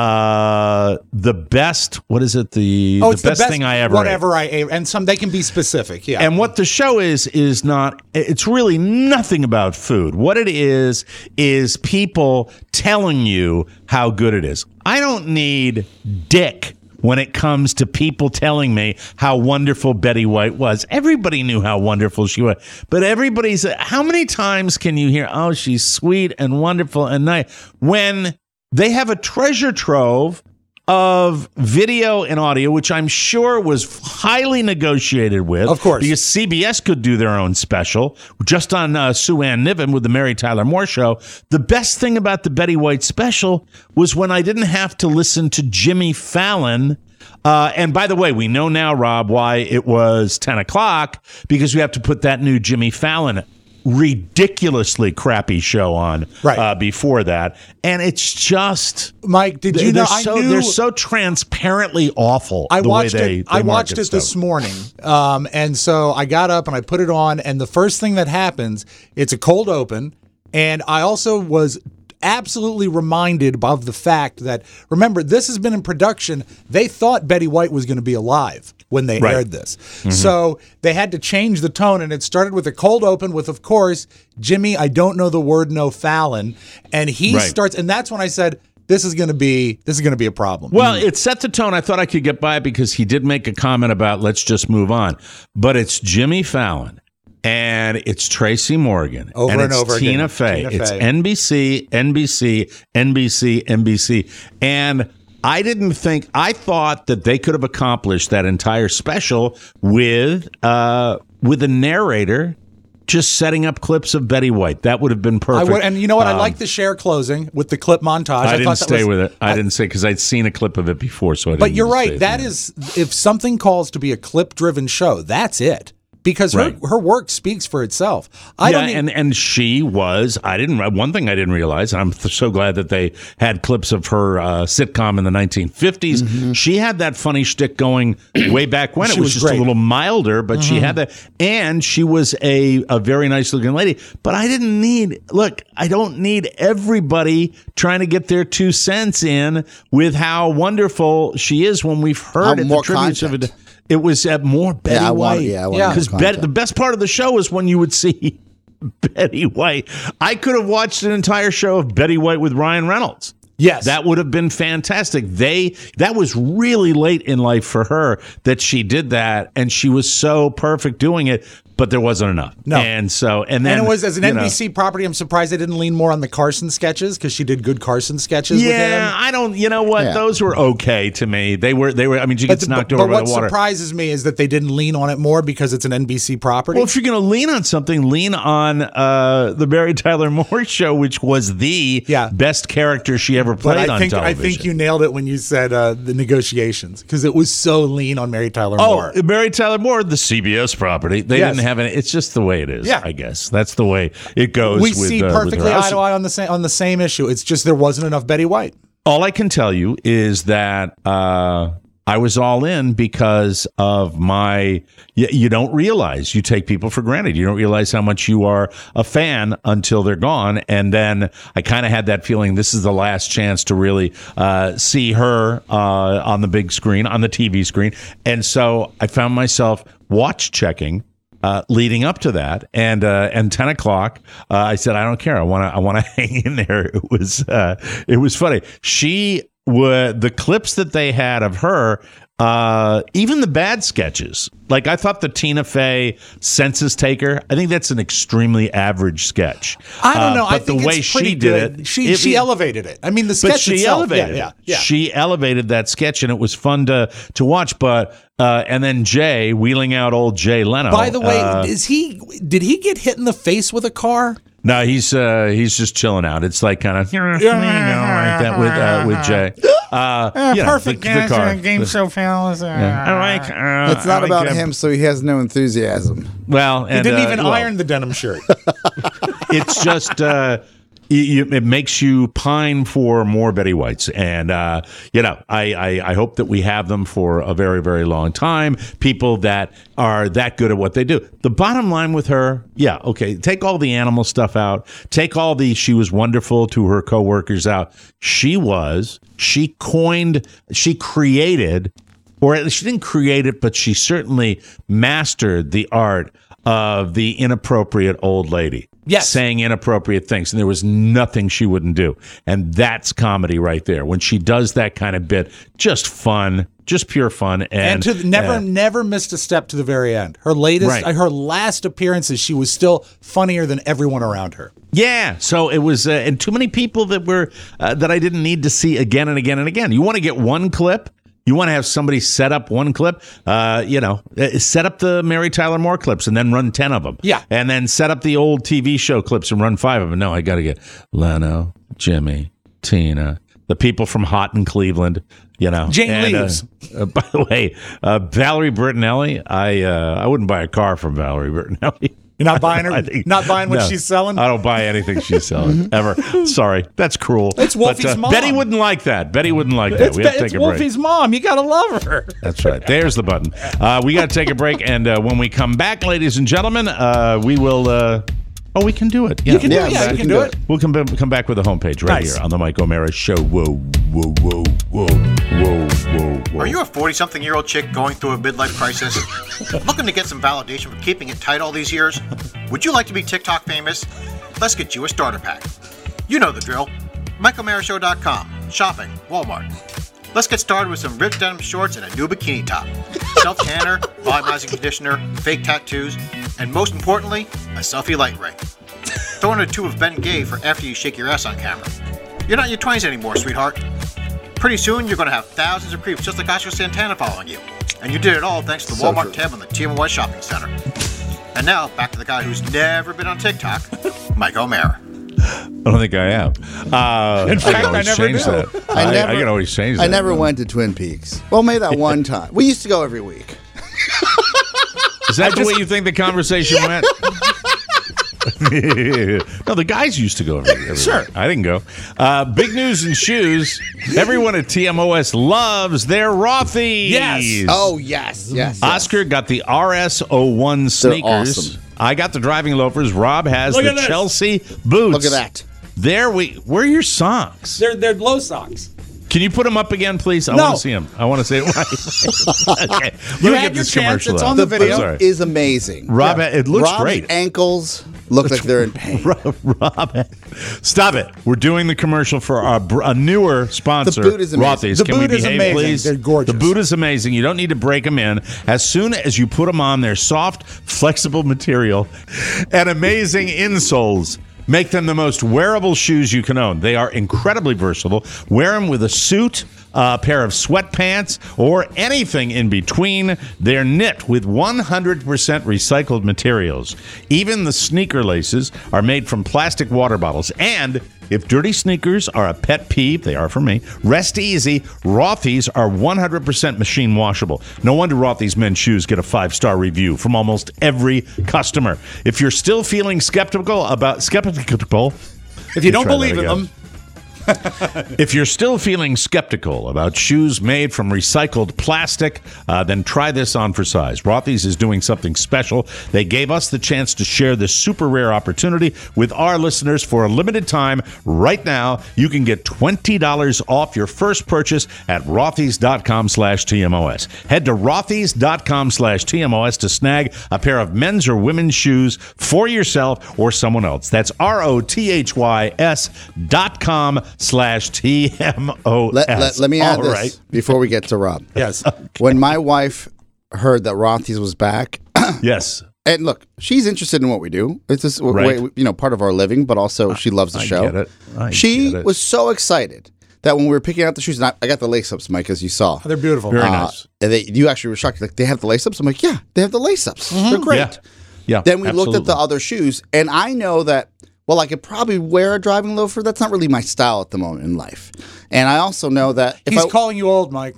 The Best, what is it? The best thing I ever ate. Whatever I ate. And they can be specific, yeah. And what the show is not, it's really nothing about food. What it is people telling you how good it is. I don't need dick when it comes to people telling me how wonderful Betty White was. Everybody knew how wonderful she was. But how many times can you hear, oh, she's sweet and wonderful and nice, when they have a treasure trove of video and audio, which I'm sure was highly negotiated with. Of course. Because CBS could do their own special just on Sue Ann Niven with the Mary Tyler Moore Show. The best thing about the Betty White special was when I didn't have to listen to Jimmy Fallon. And by the way, we know now, Rob, why it was 10 o'clock, because we have to put that new Jimmy Fallon ridiculously crappy show on before that, and it's just, Mike, did you know? They're so transparently awful. I watched it. I watched it this morning, and so I got up and I put it on, and the first thing that happens, it's a cold open, and I also was absolutely reminded of the fact that, remember, this has been in production. They thought Betty White was going to be alive when they aired this. So they had to change the tone, and it started with a cold open with, of course, Jimmy, I don't know the word, no Fallon. And he starts, and that's when I said, this is going to be a problem. Well, it set the tone. I thought I could get by because he did make a comment about let's just move on. But it's Jimmy Fallon, and it's Tracy Morgan, over and it's over Tina again. Fey. Tina It's Fey. NBC. And I thought that they could have accomplished that entire special with a narrator just setting up clips of Betty White. That would have been perfect. And you know what? I like the Cher closing with the clip montage. I didn't thought that stay was- with it. I didn't say because I'd seen a clip of it before. So I didn't But you're say right. it. That is, if something calls to be a clip-driven show, that's it. Because her work speaks for itself. And she was. One thing I didn't realize, and I'm so glad that they had clips of her sitcom in the 1950s. Mm-hmm. She had that funny shtick going way back when. It was just great. a little milder, but she had that, and she was a very nice looking lady. But I don't need everybody trying to get their 2 cents in with how wonderful she is when we've heard More the tributes of content. it. It was more Betty I White. want more Because content. the best part of the show is when you would see Betty White. I could have watched an entire show of Betty White with Ryan Reynolds. Yes. That would have been fantastic. That was really late in life for her that she did that, and she was so perfect doing it, but there wasn't enough. No. And then it was, as an NBC property, I'm surprised they didn't lean more on the Carson sketches, because she did good Carson sketches with him. Yeah, I don't. You know what? Yeah. Those were okay to me. They were. I mean, she gets knocked over but by what the water. surprises me is that they didn't lean on it more because it's an NBC property. Well, if you're going to lean on something, lean on the Mary Tyler Moore Show, which was the best character she ever but played I on think television. you nailed it when you said the negotiations, because it was so lean on Mary Tyler Moore. Oh, Mary Tyler Moore, the CBS property. They Yes. didn't have any. It's just the way it is. Yeah. I guess that's the way it goes. We with, see with perfectly her. eye to eye on the same issue. It's just there wasn't enough Betty White. All I can tell you is that I was all in because of my. You don't realize you take people for granted. You don't realize how much you are a fan until they're gone. And then I kind of had that feeling this is the last chance to really see her on the big screen, on the TV screen. And so I found myself watch checking. Leading up to that, and 10 o'clock, I said, I don't care. I want to hang in there. It was funny. The clips that they had of her, even the bad sketches. Like, I thought the Tina Fey census taker, I think that's an extremely average sketch. I don't know. But I think the way it's pretty she did good. it, She elevated it. I mean, the sketch but she itself, elevated yeah. it. She elevated that sketch, and it was fun to watch. But and then Jay wheeling out old Jay Leno. By the way, did he get hit in the face with a car? No, he's just chilling out. It's like kind of like that with Jay. Perfect the car. game show fellas. I like. It's not about him, so he has no enthusiasm. Well, He didn't even iron the denim shirt. It's just. It makes you pine for more Betty Whites, and I hope that we have them for a very, very long time. People that are that good at what they do. The bottom line with her, take all the animal stuff out, take all the she was wonderful to her coworkers out. She created, or at least she didn't create it, but she certainly mastered the art of the inappropriate old lady. Yes. Saying inappropriate things, and there was nothing she wouldn't do. And that's comedy right there. When she does that kind of bit, just fun, just pure fun. And never missed a step to the very end. Her last appearances, she was still funnier than everyone around her. Yeah, so it was, and too many people that were that I didn't need to see again and again and again. You want to get one clip. You want to have somebody set up one clip, set up the Mary Tyler Moore clips and then run 10 of them. Yeah. And then set up the old TV show clips and run 5 of them. No, I got to get Leno, Jimmy, Tina, the people from Hot in Cleveland, Jane Leaves. By the way, Valerie Bertinelli, I wouldn't buy a car from Valerie Bertinelli. You're not buying her? Not buying what she's selling? I don't buy anything she's selling, ever. Sorry. That's cruel. It's Wolfie's mom. Betty wouldn't like that. We have to take It's a break. Wolfie's mom. You got to love her. That's right. There's the button. We got to take a break, and when we come back, ladies and gentlemen, we will Oh, we can do it. Yeah. You can do it. Yeah, you can do it. We'll come back with the homepage right Nice. here on the Mike O'Mara Show. Whoa, whoa, whoa, whoa, whoa, whoa, whoa. Are you a 40-something-year-old chick going through a midlife crisis? Looking to get some validation for keeping it tight all these years? Would you like to be TikTok famous? Let's get you a starter pack. You know the drill. MikeOMaraShow.com. Shopping. Walmart. Let's get started with some ripped denim shorts and a new bikini top. Self-tanner, volumizing conditioner, fake tattoos, and most importantly, a selfie light ring. Throw in a tube of Ben Gay for after you shake your ass on camera. You're not in your 20s anymore, sweetheart. Pretty soon, you're going to have thousands of creeps just like Oscar Santana following you. And you did it all thanks to the Walmart tab on the TMY Shopping Center. And now, back to the guy who's never been on TikTok, Mike O'Mara. I don't think I am. In fact, I never change do. that. I can always change that. I never went to Twin Peaks. Well, maybe that one time. We used to go every week. Is that the way you think the conversation went? No, the guys used to go every Sure. week. I didn't go. Big news in shoes. Everyone at TMOS loves their Rothy's. Yes. Oh, yes. Oscar got the RS01 sneakers. awesome. I got the driving loafers. Rob has Look the at this. Chelsea boots. Look at that. Where are your socks? They're low socks. Can you put them up again, please? I No. want to see them. I want to see it. Okay. You Let me had get your this chance. commercial It's out. on the The video. I'm sorry. boot is amazing. Rob, it looks Rob's great. ankles look like they're in pain. Rob, stop it. We're doing the commercial for a newer sponsor, The boot is amazing. Rothy's. The Can we boot is behave, amazing. please? They're gorgeous. The boot is amazing. You don't need to break them in. As soon as you put them on, they're soft, flexible material and amazing insoles. Make them the most wearable shoes you can own. They are incredibly versatile. Wear them with a suit, a pair of sweatpants, or anything in between. They're knit with 100% recycled materials. Even the sneaker laces are made from plastic water bottles. And if dirty sneakers are a pet peeve, they are for me, rest easy. Rothy's are 100% machine washable. No wonder Rothy's men's shoes get a 5-star review from almost every customer. If you're still feeling skeptical, If you don't try that believe in again. them, if you're still feeling skeptical about shoes made from recycled plastic, then try this on for size. Rothy's is doing something special. They gave us the chance to share this super rare opportunity with our listeners for a limited time. Right now, you can get $20 off your first purchase at rothys.com/TMOS. Head to rothys.com/TMOS to snag a pair of men's or women's shoes for yourself or someone else. That's ROTHYS.com/TMOS. Let me add All this right. before we get to Rob. yes. When my wife heard that Rothy's was back, Yes. and look, she's interested in what we do. It's just Right. part of our living, but also she loves the I show. get it. I She get it. was so excited that when we were picking out the shoes, and I got the lace-ups, Mike, as you saw. They're beautiful. Very nice. And you actually were shocked. Like, they have the lace-ups? I'm like, yeah, they have the lace-ups. They're great. Yeah. Yeah. Then we looked at absolutely. the other shoes, and I know that, well, I could probably wear a driving loafer. That's not really my style at the moment in life. And I also know that if He's calling you old, Mike.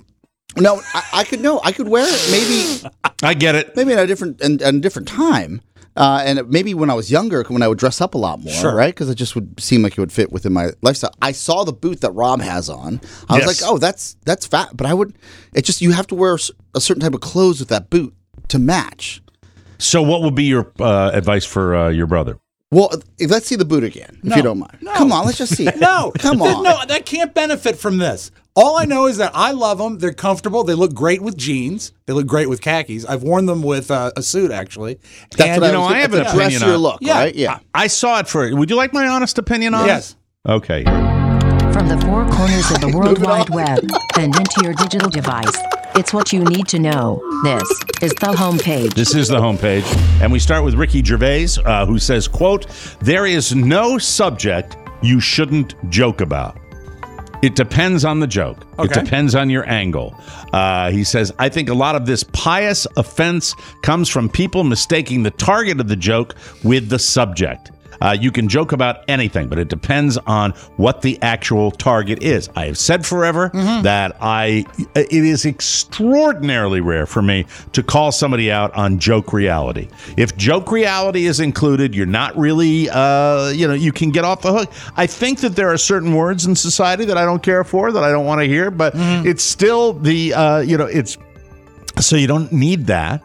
I could wear it maybe I get it. at a different time. And maybe when I was younger, when I would dress up a lot more, Sure. right? Because it just would seem like it would fit within my lifestyle. I saw the boot that Rob has on. I was Yes. like, oh, that's fat. But you have to wear a certain type of clothes with that boot to match. So, what would be your advice for your brother? Well, let's see the boot again, if you don't mind. No. Come on, let's just see it. No. Come on. No, that can't benefit from this. All I know is that I love them. They're comfortable. They look great with jeans. They look great with khakis. I've worn them with a suit, actually. That's what I have an dress opinion your on- look, Yeah. right? Yeah. I saw it for. Would you like my honest opinion on Yes. it? Okay. From the four corners of the World Wide Web and into your digital device, it's what you need to know. This is the homepage. This is the homepage. And we start with Ricky Gervais, who says, quote, "There is no subject you shouldn't joke about. It depends on the joke. It Okay. depends on your angle." He says, "I think a lot of this pious offense comes from people mistaking the target of the joke with the subject. You can joke about anything, but it depends on what the actual target is. I have said forever that it is extraordinarily rare for me to call somebody out on joke reality. If joke reality is included, you're not really, you can get off the hook. I think that there are certain words in society that I don't care for, that I don't want to hear, but it's still so you don't need that.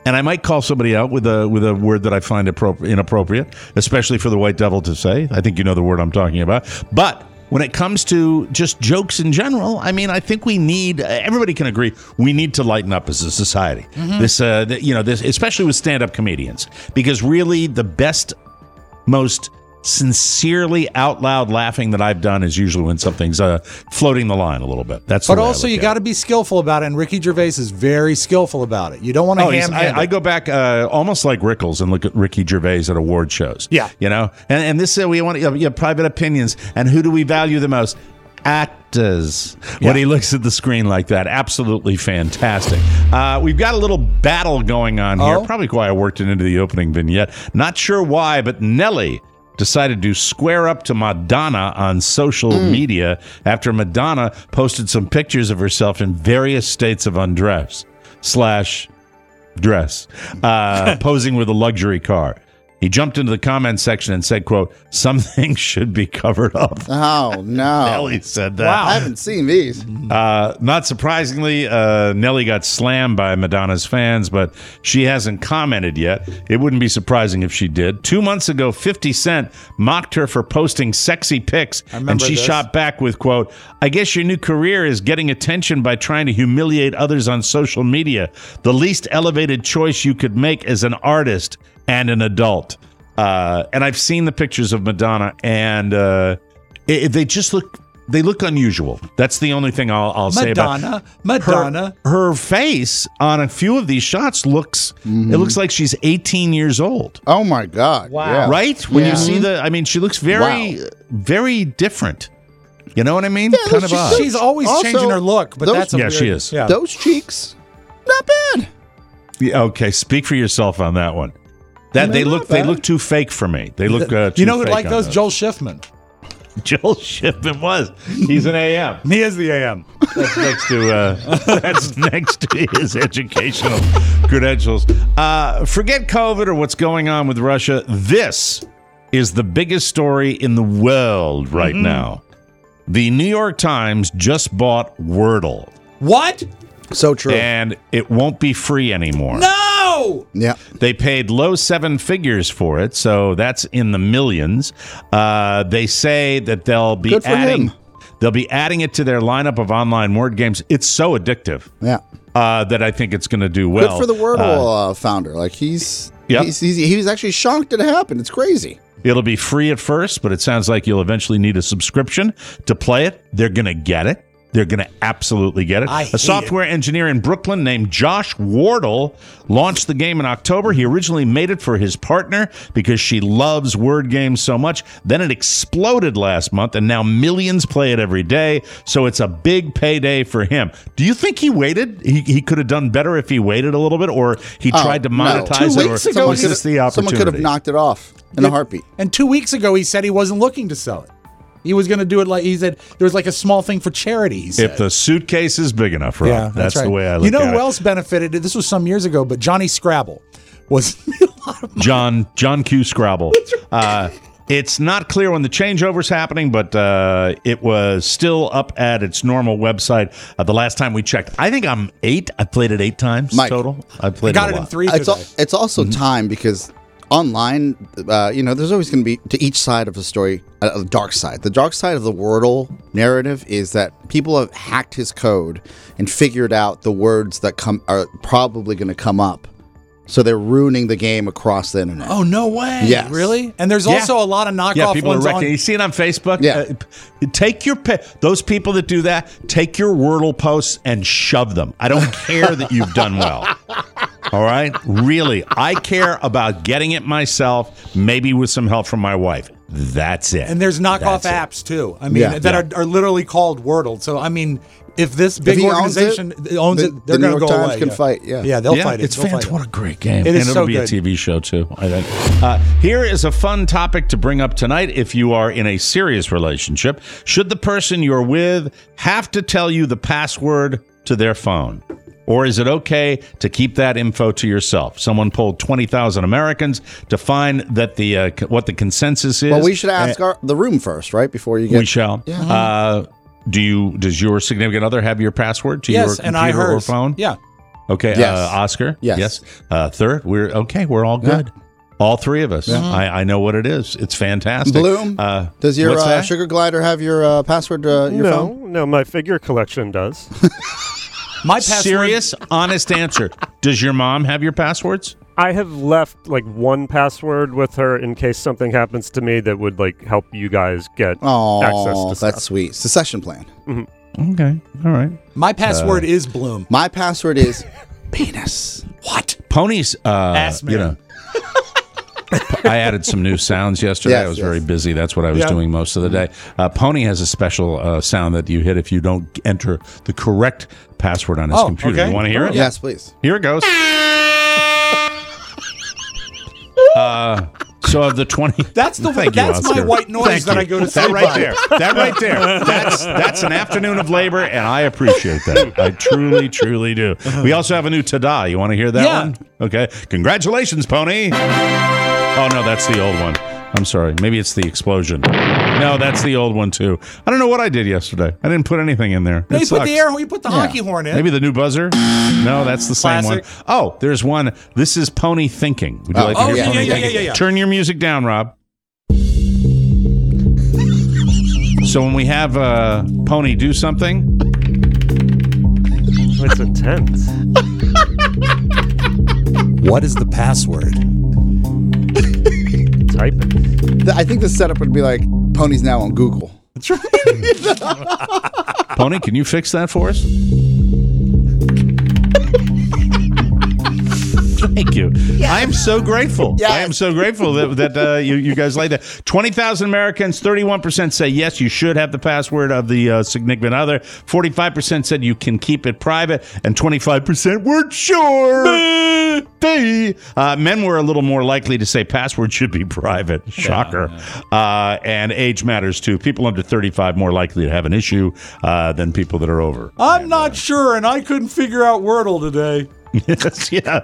and I might call somebody out with a word that I find inappropriate, especially for the white devil to say. I think you know the word I'm talking about. But when it comes to just jokes in general, I mean, I think we need, everybody can agree, we need to lighten up as a society. This, this, especially with stand-up comedians, because really the best, most sincerely out loud laughing that I've done is usually when something's floating the line a little bit. That's the but way also you got to be skillful about it, and Ricky Gervais is very skillful about it. You don't want to I go back almost like Rickles and look at Ricky Gervais at award shows. Yeah, and this we want private opinions, and who do we value the most? Actors. When he looks at the screen like that, absolutely fantastic. We've got a little battle going on here. Probably why I worked it into the opening vignette. Not sure why, but Nelly decided to square up to Madonna on social media after Madonna posted some pictures of herself in various states of undress / dress, posing with a luxury car. He jumped into the comments section and said, quote, "Something should be covered up." Oh, no. Nelly said that. Wow. I haven't seen these. Not surprisingly, Nelly got slammed by Madonna's fans, but she hasn't commented yet. It wouldn't be surprising if she did. 2 months ago, 50 Cent mocked her for posting sexy pics, and she shot back with, quote, "I guess your new career is getting attention by trying to humiliate others on social media. The least elevated choice you could make as an artist and an adult." And I've seen the pictures of Madonna, and they just look unusual. That's the only thing I'll say about Madonna. Her face on a few of these shots looks it looks like she's 18 years old. Oh my God! Wow! Yeah. Right when you see she looks very different. You know what I mean? Yeah, kind of odd. She's always changing her look, but that's she is. Yeah. Those cheeks, not bad. Yeah, okay, speak for yourself on that one. That they look too fake for me. They look too you know who fake like those? Joel Schiffman. Joel Schiffman He's an AM. He is the AM. That's next to his educational credentials. Forget COVID or what's going on with Russia. This is the biggest story in the world right now. The New York Times just bought Wordle. What? So true. And it won't be free anymore. No! Yeah. They paid low seven figures for it, so that's in the millions. They say that they'll be adding it to their lineup of online word games. It's so addictive. Yeah. That I think it's going to do well. Good for the Wordle founder. Like he was actually shocked it happened. It's crazy. It'll be free at first, but it sounds like you'll eventually need a subscription to play it. They're going to get it. They're going to absolutely get it. A software engineer in Brooklyn named Josh Wardle launched the game in October. He originally made it for his partner because she loves word games so much. Then it exploded last month, and now millions play it every day. So it's a big payday for him. Do you think he waited? He could have done better if he waited a little bit, or he tried to monetize it, or was this the opportunity? Someone could have knocked it off in a heartbeat. And 2 weeks ago, he said he wasn't looking to sell it. He was going to do it like he said. There was like a small thing for charity. He said. If the suitcase is big enough, Rob. Yeah, that's right. the way I look at it. You know who else benefited? This was some years ago, but Johnny Scrabble was a lot of money. John Q. Scrabble. It's not clear when the changeover's happening, but it was still up at its normal website the last time we checked. I think I'm 8. I played it 8 times total. I got it in 3 today. It's also time because online, there's always going to be, to each side of the story, a dark side. The dark side of the Wordle narrative is that people have hacked his code and figured out the words that are probably going to come up. So they're ruining the game across the internet. Oh, no way. Yes. Really? And there's also a lot of knockoff people ones are wrecking. You see it on Facebook? Yeah. Take those people that do that, take your Wordle posts and shove them. I don't care that you've done well. All right? Really. I care about getting it myself, maybe with some help from my wife. That's it. And there's knockoff apps, too. I mean, that are literally called Wordle. So, I mean, if this big organization owns it, they're going to go New York away. Times can fight, Yeah, they'll fight it. It's fantastic. What a great game. It is and it'll so be good. a TV show, too, I think. Here is a fun topic to bring up tonight if you are in a serious relationship. Should the person you're with have to tell you the password to their phone? Or is it okay to keep that info to yourself? Someone polled 20,000 Americans to find that what the consensus is. Well, we should ask the room first, right? Before you get... We shall. Yeah. Does your significant other have your password to your computer or phone? Yeah. Okay, Yes. Oscar? Yes. Third? We're all good. All three of us. I know what it is. It's fantastic. Bloom, does your what's that? sugar glider have your password? Your phone? No, my figure collection does. My password. Serious, honest answer. Does your mom have your passwords? I have left like one password with her in case something happens to me that would like help you guys get access Oh, to stuff. that's sweet. Secession plan. Okay, all right. My password is Bloom. My password is penis. What? Ponies, Ass man. you know. I added some new sounds yesterday. Yes, I was yes. very busy. That's what I was Yeah. doing most of the day. Pony has a special sound that you hit if you don't enter the correct password on his Oh, computer. okay. You want to hear it? Yes, please. Here it goes. So of the 20, That's the Thank you, that's my Oscar. white noise Thank that you. I go to that sleep right by. there. That right there. That's an afternoon of labor, and I appreciate that. I truly, truly do. We also have a new ta-da. You want to hear that Yeah. one? Okay. Congratulations, Pony. Oh no, that's the old one. I'm sorry. Maybe it's the explosion. No, that's the old one too. I don't know what I did yesterday. I didn't put anything in there. No, It you put the sucks. you put the hockey horn in. Maybe the new buzzer? No, that's the same one. Classic. Oh, there's one. This is Pony Thinking. Would you like to Oh, hear yeah, Pony yeah, Thinking? yeah. Turn your music down, Rob. So when we have Pony do something, It's intense. What is the password? Type it. I think the setup would be like Pony's now on Google. Pony, can you fix that for us? Thank you. I am so grateful. Yes. I am so grateful that you guys like that. 20,000 Americans, 31% say yes, you should have the password of the significant other. 45% said you can keep it private, and 25% weren't sure. Men were a little more likely to say password should be private. Shocker. And age matters too. People under 35 more likely to have an issue than people that are over. I'm not sure, and I couldn't figure out Wordle today. Yes, yeah.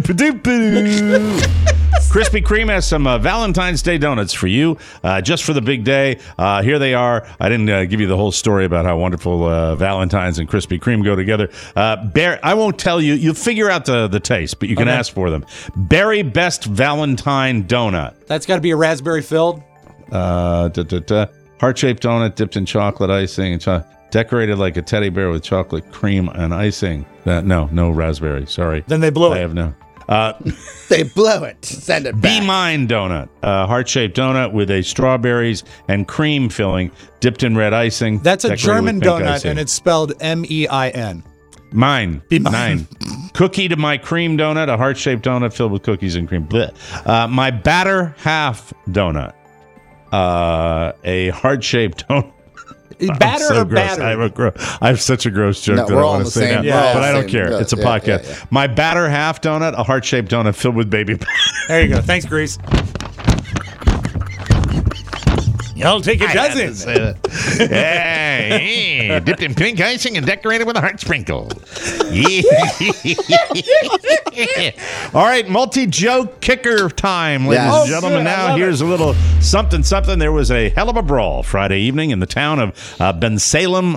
Krispy Kreme has some Valentine's Day donuts for you, just for the big day. Here they are. I didn't give you the whole story about how wonderful Valentine's and Krispy Kreme go together. I won't tell you. You'll figure out the taste, but you can ask for them. Berry Best Valentine Donut. That's got to be a raspberry filled. Heart-shaped donut dipped in chocolate icing and decorated like a teddy bear with chocolate cream and icing. No raspberry. Sorry. Then they blew I it. have no. They blow it. Send it Be back. Mine donut, a heart-shaped donut with a strawberries and cream filling, dipped in red icing. That's a decorated German with pink donut, icing. and it's spelled MEIN. Mine. Be mine. Cookie to my cream donut, a heart-shaped donut filled with cookies and cream. Blech. My batter half donut, a heart-shaped donut. Batter So or gross. batter? I have such a gross joke No, that we're I all want on to the say same- now, we're all but on I the don't same- care. yeah, It's a yeah, podcast. yeah. My batter half donut, a heart-shaped donut filled with baby batter. There you go. Thanks, Grease. I'll take a dozen. Hey, dipped in pink icing and decorated with a heart sprinkle. All right, multi-joke kicker time, ladies Yes. and Oh, gentlemen. good, I Now love here's a little something. There was a hell of a brawl Friday evening in the town of Bensalem,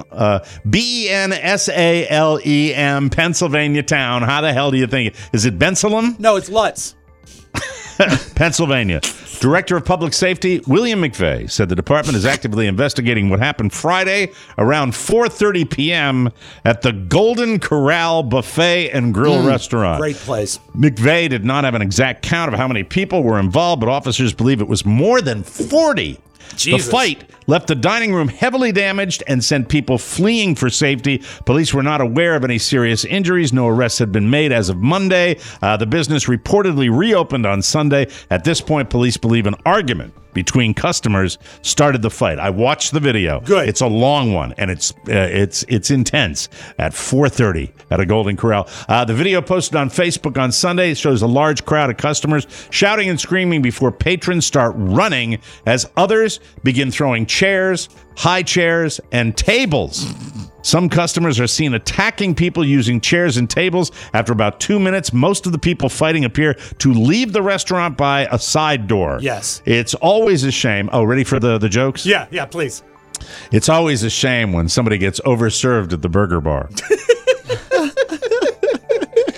Bensalem, Pennsylvania town. How the hell do you think? Is it Bensalem? No, it's Lutz. Pennsylvania. Director of Public Safety William McVeigh said the department is actively investigating what happened Friday around 4:30 p.m. at the Golden Corral Buffet and Grill restaurant. Great place. McVeigh did not have an exact count of how many people were involved, but officers believe it was more than 40. Jesus. The fight left the dining room heavily damaged and sent people fleeing for safety. Police were not aware of any serious injuries. No arrests had been made as of Monday. The business reportedly reopened on Sunday. At this point, police believe an argument between customers started the fight. I watched the video. Good. It's a long one, and it's intense at 4:30 at a Golden Corral. The video posted on Facebook on Sunday shows a large crowd of customers shouting and screaming before patrons start running as others begin throwing chairs, high chairs, and tables. Some customers are seen attacking people using chairs and tables. After about 2 minutes, most of the people fighting appear to leave the restaurant by a side door. Yes. It's always a shame. Oh, ready for the jokes? Yeah, please. It's always a shame when somebody gets overserved at the burger bar.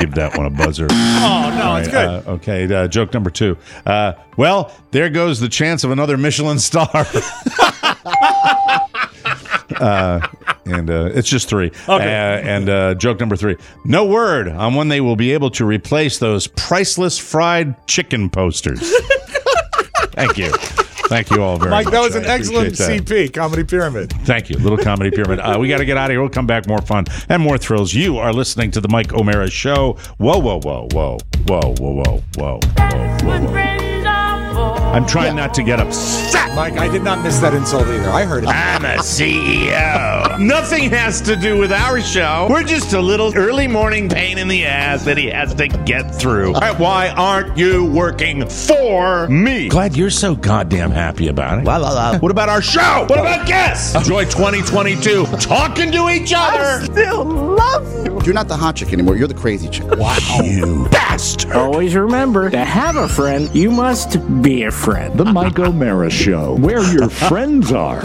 give that one a buzzer. Oh, no, it's good. Okay, joke number 2. Well, there goes the chance of another Michelin star. And it's just 3. Okay. And joke number 3. No word on when they will be able to replace those priceless fried chicken posters. Thank you. Thank you all very much. Mike, that was an I excellent appreciate that. CP, Comedy Pyramid. Thank you. Little comedy pyramid. We got to get out of here. We'll come back. More fun and more thrills. You are listening to the Mike O'Mara Show. Whoa, whoa, whoa, whoa, whoa, whoa, whoa, whoa, whoa, whoa. I'm trying not to get upset. Mike, I did not miss that insult either. I heard it. I'm a CEO. Nothing has to do with our show. We're just a little early morning pain in the ass that he has to get through. Why aren't you working for me? Glad you're so goddamn happy about it. What about our show? What about guests? Enjoy 2022 talking to each other. Still love you. You're not the hot chick anymore. You're the crazy chick. Wow. You bastard. Always remember, to have a friend, you must be a friend. The Mike O'Mara Show, where your friends are.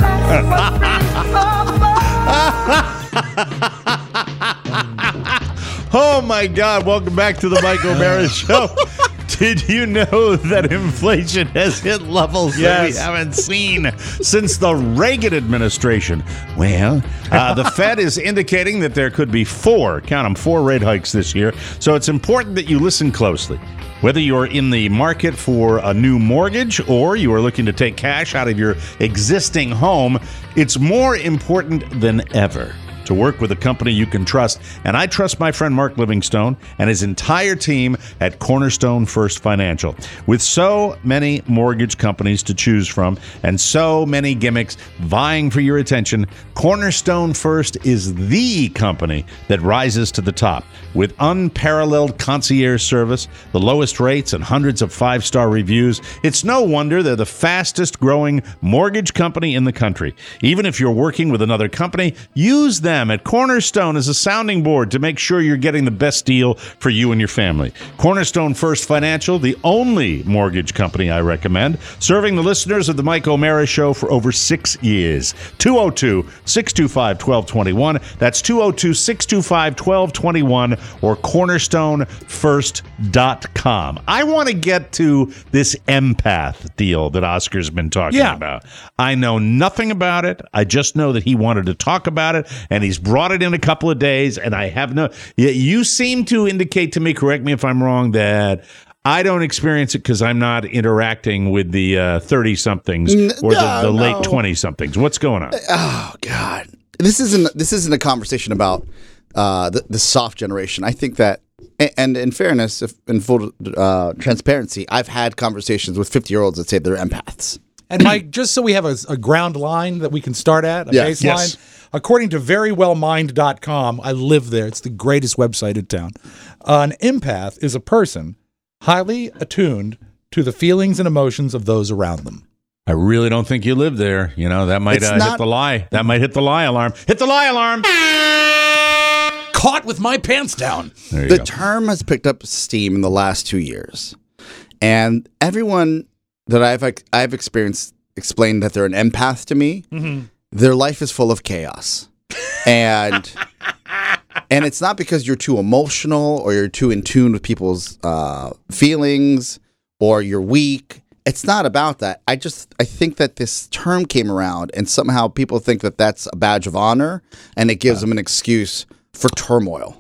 Oh my God, welcome back to the Mike O'Mara Show. Did you know that inflation has hit levels that we haven't seen since the Reagan administration? Well, the Fed is indicating that there could be 4 rate hikes this year. So it's important that you listen closely. Whether you're in the market for a new mortgage or you are looking to take cash out of your existing home, it's more important than ever to work with a company you can trust. And I trust my friend Mark Livingstone and his entire team at Cornerstone First Financial. With so many mortgage companies to choose from and so many gimmicks vying for your attention, Cornerstone First is the company that rises to the top. With unparalleled concierge service, the lowest rates, and hundreds of 5-star reviews, it's no wonder they're the fastest growing mortgage company in the country. Even if you're working with another company, use them at Cornerstone as a sounding board to make sure you're getting the best deal for you and your family. Cornerstone First Financial, the only mortgage company I recommend, serving the listeners of the Mike O'Mara Show for over 6 years. 202-625-1221. That's 202-625-1221 or cornerstonefirst.com. I want to get to this empath deal that Oscar's been talking about. I know nothing about it. I just know that he wanted to talk about it, and he's brought it in a couple of days, and I have no... You seem to indicate to me, correct me if I'm wrong, that I don't experience it because I'm not interacting with the 30-somethings or the late 20-somethings. What's going on? Oh, God. This isn't a conversation about the soft generation. I think that, and in fairness, in full transparency, I've had conversations with 50-year-olds that say they're empaths. And Mike, just so we have a ground line that we can start at, a baseline, yes. According to verywellmind.com, I live there. It's the greatest website in town. An empath is a person highly attuned to the feelings and emotions of those around them. I really don't think you live there. You know, that might hit the lie. That might hit the lie alarm. Hit the lie alarm! Caught with my pants down. The term has picked up steam in the last 2 years. And everyone that I've experienced explained that they're an empath to me. Mm-hmm. Their life is full of chaos. And it's not because you're too emotional or you're too in tune with people's feelings or you're weak. It's not about that. I think that this term came around and somehow people think that that's a badge of honor and it gives them an excuse for turmoil.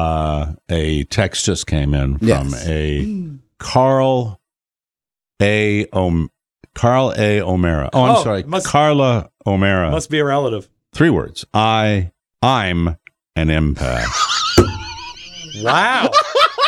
A text just came in from a Carl A. O'Mara. Oh, I'm sorry. Carla O'Mara. Must be a relative. 3 words. I'm an empath. Wow.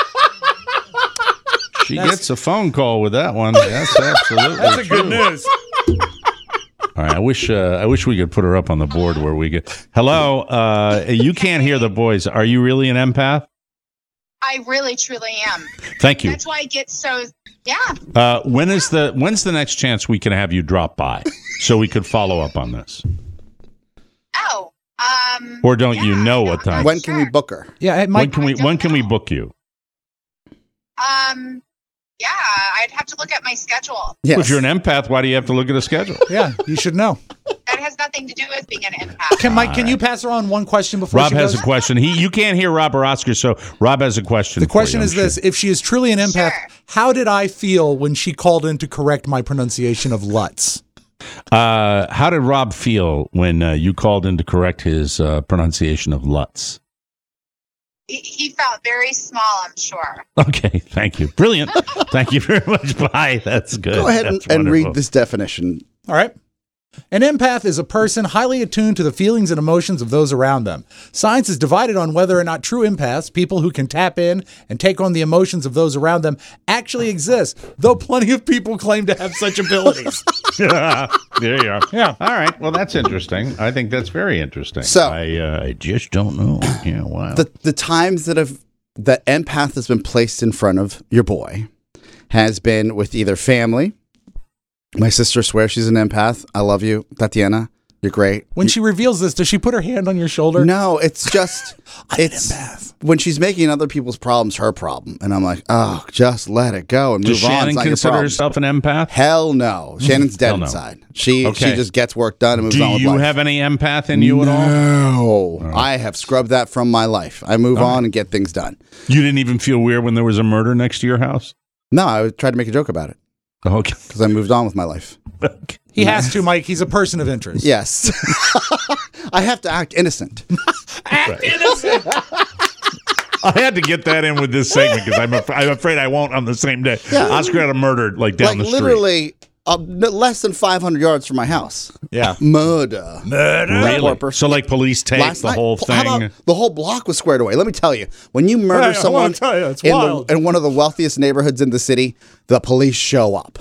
She gets a phone call with that one. That's absolutely That's good news. All right. I wish we could put her up on the board where we get. Hello. You can't hear the boys. Are you really an empath? I really, truly am. Thank you. That's why I get so, when's the next chance we can have you drop by so we could follow up on this? Oh, or don't you know what time? When can we book her? Yeah, when can we book you? Yeah, I'd have to look at my schedule. Yes. If you're an empath, why do you have to look at a schedule? Yeah, you should know. That That has nothing to do with being an empath. Mike, can you pass her on one question before Rob she goes? has a question. You can't hear Rob or Oscar, so Rob has a question. The question for you, is this: if she is truly an empath, how did I feel when she called in to correct my pronunciation of Lutz? How did Rob feel when you called in to correct his pronunciation of Lutz? He felt very small, I'm sure. Okay, thank you. Brilliant. Thank you very much. Bye. That's good. Go ahead That's and wonderful. read this definition. All right. An empath is a person highly attuned to the feelings and emotions of those around them. Science is divided on whether or not true empaths, people who can tap in and take on the emotions of those around them, actually exist, though plenty of people claim to have such abilities. There you are. Yeah. All right. Well, that's interesting. I think that's very interesting. So I just don't know. Yeah. Wow. The times that empath has been placed in front of your boy has been with either family. My sister swears she's an empath. I love you, Tatiana. You're great. When she reveals this, does she put her hand on your shoulder? No, it's just it's when she's making other people's problems her problem, and I'm like, oh, just let it go and Does move on. Shannon It's not your consider problem. herself an empath? Hell no. Shannon's dead Hell no. inside. She Okay. just gets work done and moves Do on with you life. have any empath in you at all? No, I have scrubbed that from my life. I move on and get things done. You didn't even feel weird when there was a murder next to your house? No, I tried to make a joke about it Okay. because I moved on with my life. He has to, Mike. He's a person of interest. Yes. I have to act innocent. I had to get that in with this segment because I'm afraid I won't on the same day. Yeah. Oscar had a murder like down the street. Literally less than 500 yards from my house. Yeah. Murder. Really? So like police tape Last the night, whole how thing. about the whole block was squared away? Let me tell you, when you murder Hey, I wanna someone tell you, it's in wild. in one of the wealthiest neighborhoods in the city, the police show up.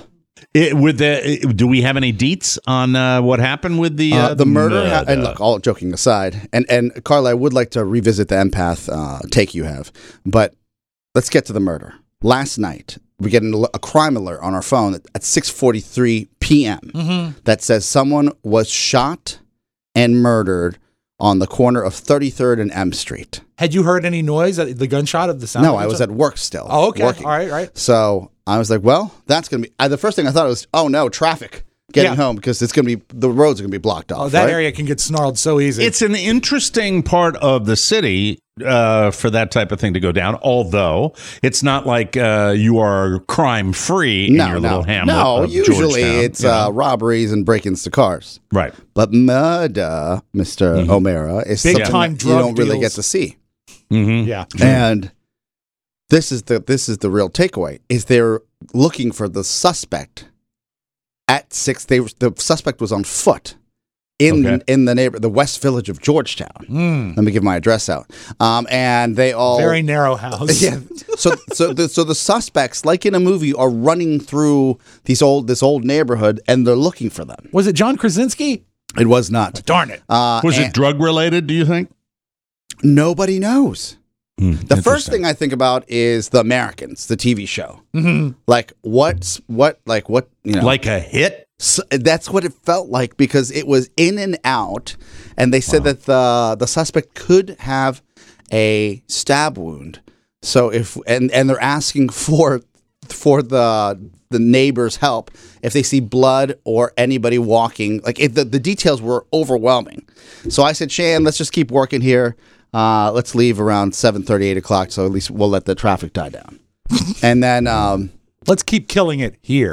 Do we have any deets on what happened with the murder? And look, all joking aside, and Carla, I would like to revisit the empath take you have, but let's get to the murder. Last night, we get a crime alert on our phone at 6:43 p.m. That says someone was shot and murdered on the corner of 33rd and M Street. Had you heard any noise? The gunshot of the sound? No, I was at work still. Oh, okay. Working. All right. So I was like, well, that's going to be... the first thing I thought was, oh, no, traffic getting home because it's going to be... The roads are going to be blocked off. Oh, that right? area can get snarled so easy. It's an interesting part of the city for that type of thing to go down, although it's not like you are crime-free in your little hamlet of usually Georgetown, it's robberies and break-ins to cars. Right. But murder, Mr. O'Mara, is Big something time that you don't drug really deals. get to see. Mm-hmm. Yeah. And this is the real takeaway, is they're looking for the suspect at 6. The suspect was on foot in the West Village of Georgetown. Let me give my address out. And they all Very narrow house. Yeah. So the suspects, like in a movie, are running through this old neighborhood, and they're looking for them. Was it John Krasinski? It was not. Darn it. Was it drug related? Do you think? Nobody knows. The first Interesting. thing I think about is The Americans, the TV show. Like what you know? Like a hit? So that's what it felt like because it was in and out, and they said that the suspect could have a stab wound. So if and they're asking for the neighbors' help if they see blood or anybody walking. Like the details were overwhelming. So I said, Shan, let's just keep working here. Let's leave around 7:30, 8 o'clock, so at least we'll let the traffic die down. And then let's keep killing it here.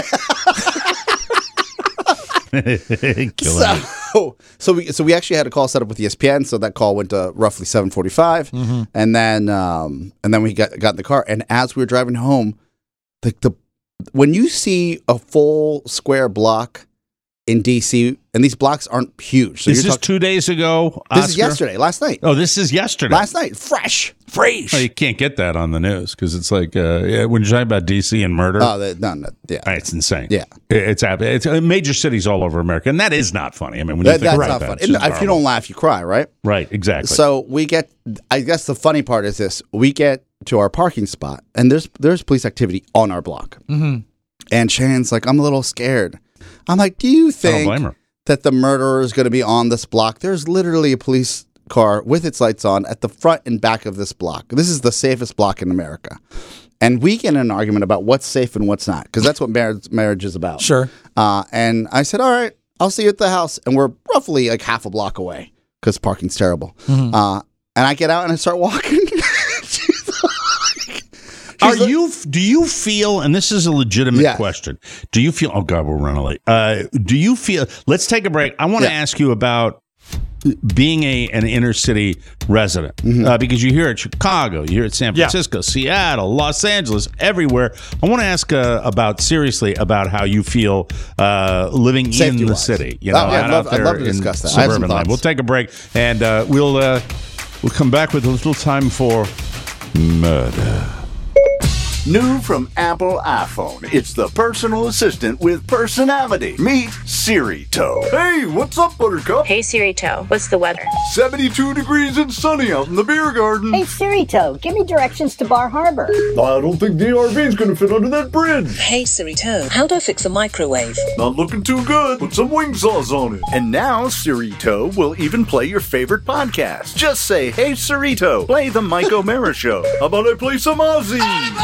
So we actually had a call set up with ESPN, so that call went to roughly 7:45, and then we got in the car, and as we were driving home, the when you see a full square block in DC, and these blocks aren't huge. So Is this 2 days ago, Oscar? This is yesterday, last night. Oh, this is yesterday. Last night, fresh. Oh, you can't get that on the news because it's like when you're talking about DC and murder. Yeah, it's insane. Yeah, it's major cities all over America, and that is not funny. I mean, when you think that's about not that, funny. it's just If you don't laugh, you cry, right? Right, exactly. So we get. I guess the funny part is this: we get to our parking spot, and there's police activity on our block, and Shannon's like, "I'm a little scared." I'm like, "Do you I don't blame think her. that the murderer is going to be on this block? There's literally a police car with its lights on at the front and back of this block. This is the safest block in America." And we get in an argument about what's safe and what's not, because that's what marriage is about. Sure. And I said, all right, I'll see you at the house. And we're roughly like half a block away because parking's terrible. And I get out and I start walking. Do you feel, and this is a legitimate question, do you feel, oh God, we're running late. Do you feel, let's take a break. I want to ask you about being an inner city resident, because you hear it Chicago, you hear it San Francisco, Seattle, Los Angeles, everywhere. I want to ask seriously about how you feel living in the city. You know, I'd love to discuss that. Suburban life. We'll take a break, and we'll come back with a little time for murder. New from Apple iPhone. It's the personal assistant with personality. Meet Sirito. Hey, what's up, Buttercup? Hey, Sirito. What's the weather? 72 degrees and sunny out in the beer garden. Hey, Sirito. Give me directions to Bar Harbor. I don't think the RV's gonna fit under that bridge. Hey, Sirito. How do I fix a microwave? Not looking too good. Put some wing sauce on it. And now Sirito will even play your favorite podcast. Just say, hey, Sirito, play the Mike O'Mara Show. How about I play some Ozzy?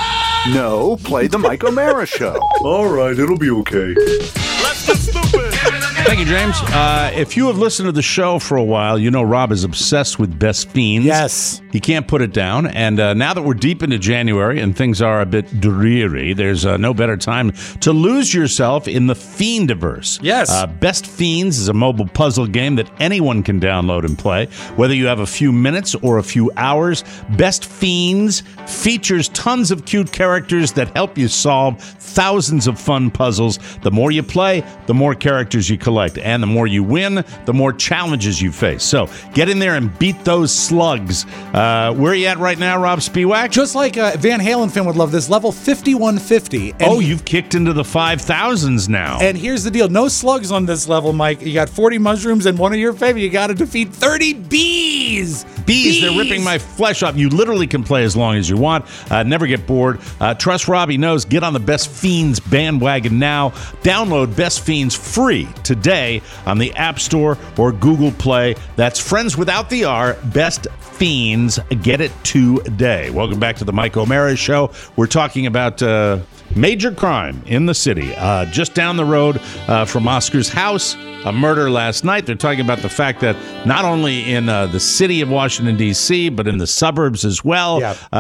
No, play the Mike O'Mara Show. All right, it'll be okay. Let's get stupid. Thank you, James. If you have listened to the show for a while, you know Rob is obsessed with Best Fiends. Yes. He can't put it down. And now that we're deep into January and things are a bit dreary, there's no better time to lose yourself in the Fiendiverse. Yes. Best Fiends is a mobile puzzle game that anyone can download and play. Whether you have a few minutes or a few hours, Best Fiends features tons of cute characters that help you solve thousands of fun puzzles. The more you play, the more characters you collect. And the more you win, the more challenges you face. So get in there and beat those slugs. Where are you at right now, Rob Spiewak? Just like Van Halen fan would love this, level 5150. And you've kicked into the 5,000s now. And here's the deal. No slugs on this level, Mike. You got 40 mushrooms and one of your favorite. You got to defeat 30 bees. Bees, they're ripping my flesh off. You literally can play as long as you want. Never get bored. Trust Robbie knows. Get on the Best Fiends bandwagon now. Download Best Fiends free today on the App Store or Google Play. That's friends without the R, Best Fiends. Get it today. Welcome back to the Mike O'Mara Show. We're talking about major crime in the city. Just down the road from Oscar's house, a murder last night. They're talking about the fact that not only in the city of Washington, D.C., but in the suburbs as well,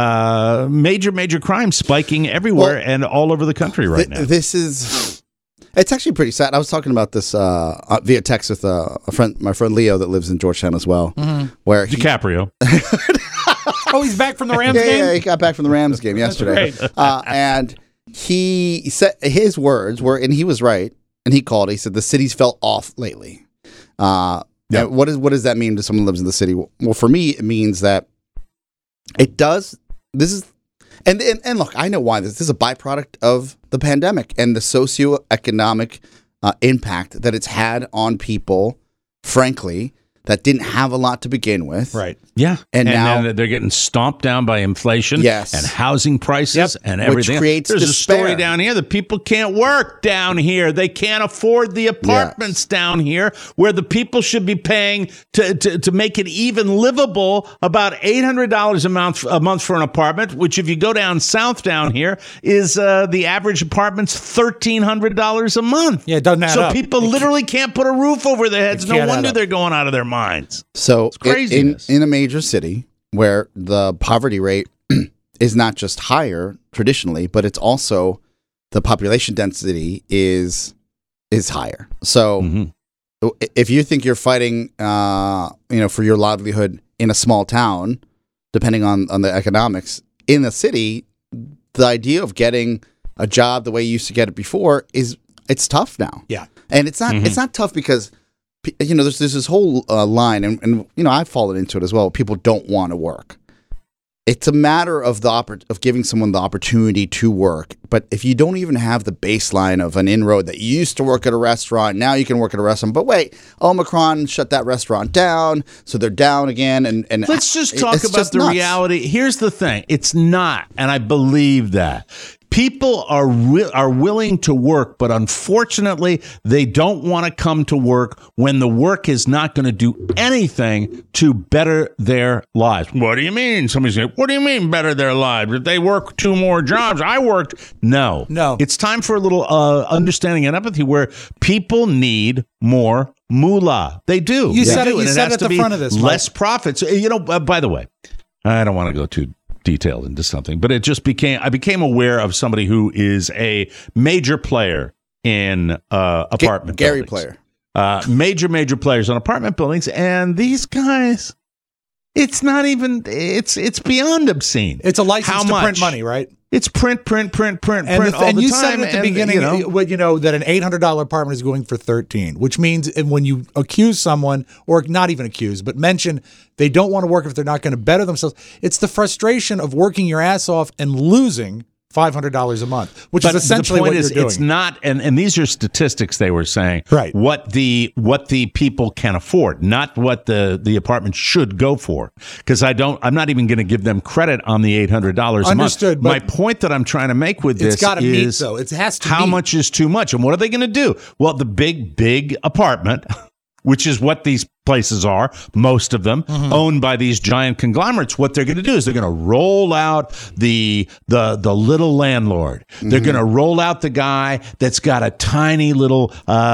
major crime spiking everywhere and all over the country right now. It's actually pretty sad. I was talking about this via text with my friend Leo that lives in Georgetown as well. Where DiCaprio. He's back from the Rams game? Yeah, he got back from the Rams game yesterday. And he said his words were, and he was right, and he called. He said the city's fell off lately. What does that mean to someone who lives in the city? Well, for me, it means that it does. This is. And look, I know why this is a byproduct of the pandemic and the socioeconomic impact that it's had on people, frankly, that didn't have a lot to begin with. Right. Yeah. And now they're getting stomped down by inflation and housing prices and everything. Which creates There's despair. a story down here that people can't work down here. They can't afford the apartments down here where the people should be paying to make it even livable about $800 a month for an apartment, which if you go down south down here is the average apartment's $1,300 a month. Yeah, it doesn't add up. So people literally can't put a roof over their heads. No wonder they're going out of their minds. So it's craziness. In a major city where the poverty rate is not just higher traditionally, but it's also the population density is higher. So if you think you're fighting, for your livelihood in a small town, depending on the economics in the city, the idea of getting a job the way you used to get it before it's tough now. Yeah, and it's not tough because. There's this whole line, and I've fallen into it as well. People don't want to work. It's a matter of of giving someone the opportunity to work. But if you don't even have the baseline of an inroad that you used to work at a restaurant, now you can work at a restaurant. But wait, Omicron shut that restaurant down, so they're down again. And let's just talk about the reality. Here's the thing: it's not, and I believe that. People are willing to work, but unfortunately, they don't want to come to work when the work is not going to do anything to better their lives. What do you mean? Somebody's going, what do you mean better their lives? If they work 2 more jobs, I worked. No. It's time for a little understanding and empathy where people need more moolah. They do. You said it. You And said has at to the be front of this. less profits. By the way, I don't want to go too detailed into something, but it just I became aware of somebody who is a major player in apartment Gary buildings. player. Major players on apartment buildings, and these guys, it's not even, it's beyond obscene. It's a license to print money, right? It's print all the time. And you said at the beginning, that an $800 apartment is going for $13, which means when you accuse someone, or not even accuse, but mention they don't want to work if they're not going to better themselves, it's the frustration of working your ass off and losing $500 a month, which is essentially what you're doing. It's not, and these are statistics they were saying, right? What the people can afford, not what the apartment should go for. Because I'm not even going to give them credit on the $800 a month. My point that I'm trying to make with this is, though. It has to how meet. much is too much, and what are they going to do? Well, the big apartment, which is what these places are, most of them owned by these giant conglomerates. What they're going to do is they're going to roll out the little landlord. They're going to roll out the guy that's got a tiny little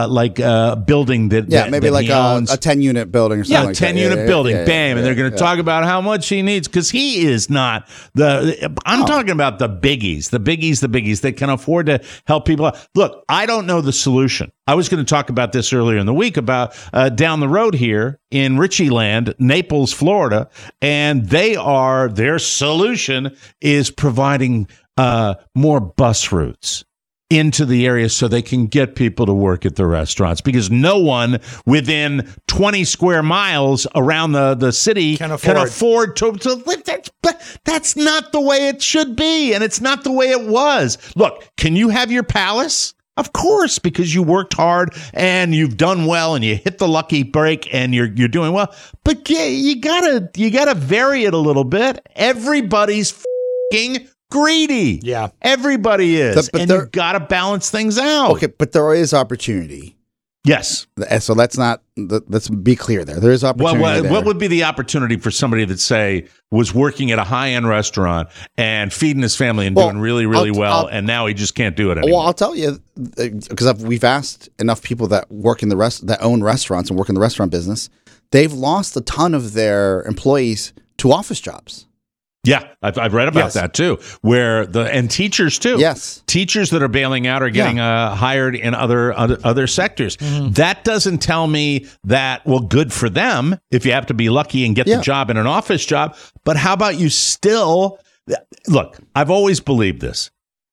building that maybe that like he owns. a 10-unit building or something. Yeah, 10-unit building, bam, and they're going to talk about how much he needs, because he is not I'm talking about the biggies that can afford to help people out. Look, I don't know the solution. I was going to talk about this earlier in the week about down the road here in Richie Land, Naples, Florida, and their solution is providing more bus routes into the area so they can get people to work at the restaurants, because no one within 20 square miles around the city can afford to live. That's not the way it should be, and it's not the way it was. Look, can you have your palace? Of course, because you worked hard and you've done well and you hit the lucky break and you're doing well. But yeah, you gotta vary it a little bit. Everybody's f***ing greedy. Yeah, everybody is, and you've got to balance things out. Okay, but there is opportunity. Yes. So let's be clear there. There is opportunity. What would be the opportunity for somebody that, say, was working at a high-end restaurant and feeding his family and doing really, really well, and now he just can't do it anymore? Well, I'll tell you, because we've asked enough people that work in that own restaurants and work in the restaurant business, they've lost a ton of their employees to office jobs. Yeah, I've read about that too. And teachers too. Yes, teachers that are bailing out are getting hired in other sectors. That doesn't tell me that, well, good for them if you have to be lucky and get the job in an office job. But how about you still look? I've always believed this.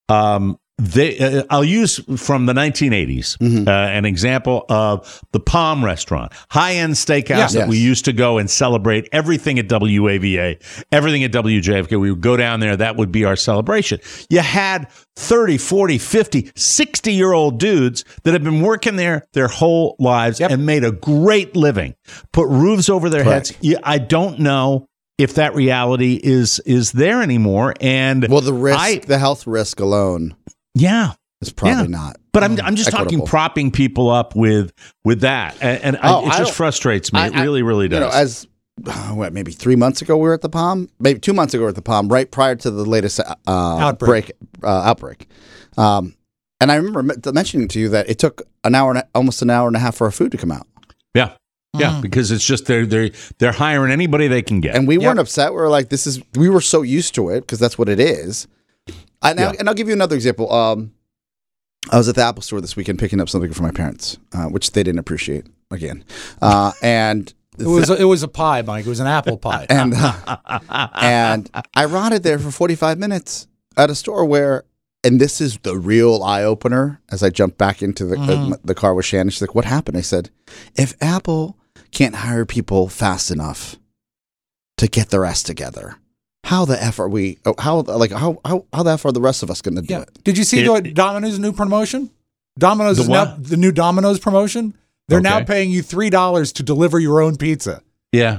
I'll use from the 1980s an example of the Palm Restaurant, high-end steakhouse that we used to go and celebrate everything at WAVA, everything at WJFK. We would go down there. That would be our celebration. You had 30, 40, 50, 60-year-old dudes that have been working there their whole lives and made a great living, put roofs over their heads. I don't know if that reality is there anymore. And the risk, the health risk alone. Yeah, it's probably not. But I'm just talking propping people up with that, and it just frustrates me. It really, really does. Maybe 3 months ago we were at the Palm, maybe 2 months ago we were at the Palm, right prior to the latest outbreak. And I remember mentioning to you that it took almost an hour and a half for our food to come out. Yeah. Yeah, because it's just they're hiring anybody they can get, and we weren't upset. We were like, we were so used to it because that's what it is. And I'll give you another example. I was at the Apple store this weekend picking up something for my parents, which they didn't appreciate again. And it was a pie, Mike. It was an apple pie. And I rotted there for 45 minutes at a store where, and this is the real eye opener. As I jumped back into the car with Shannon, she's like, "What happened?" I said, "If Apple can't hire people fast enough to get the rest together, how the F are we? How the F are the rest of us going to do it?" Did you see Domino's new promotion? Domino's is now the new Domino's promotion. They're now paying you $3 to deliver your own pizza. Yeah,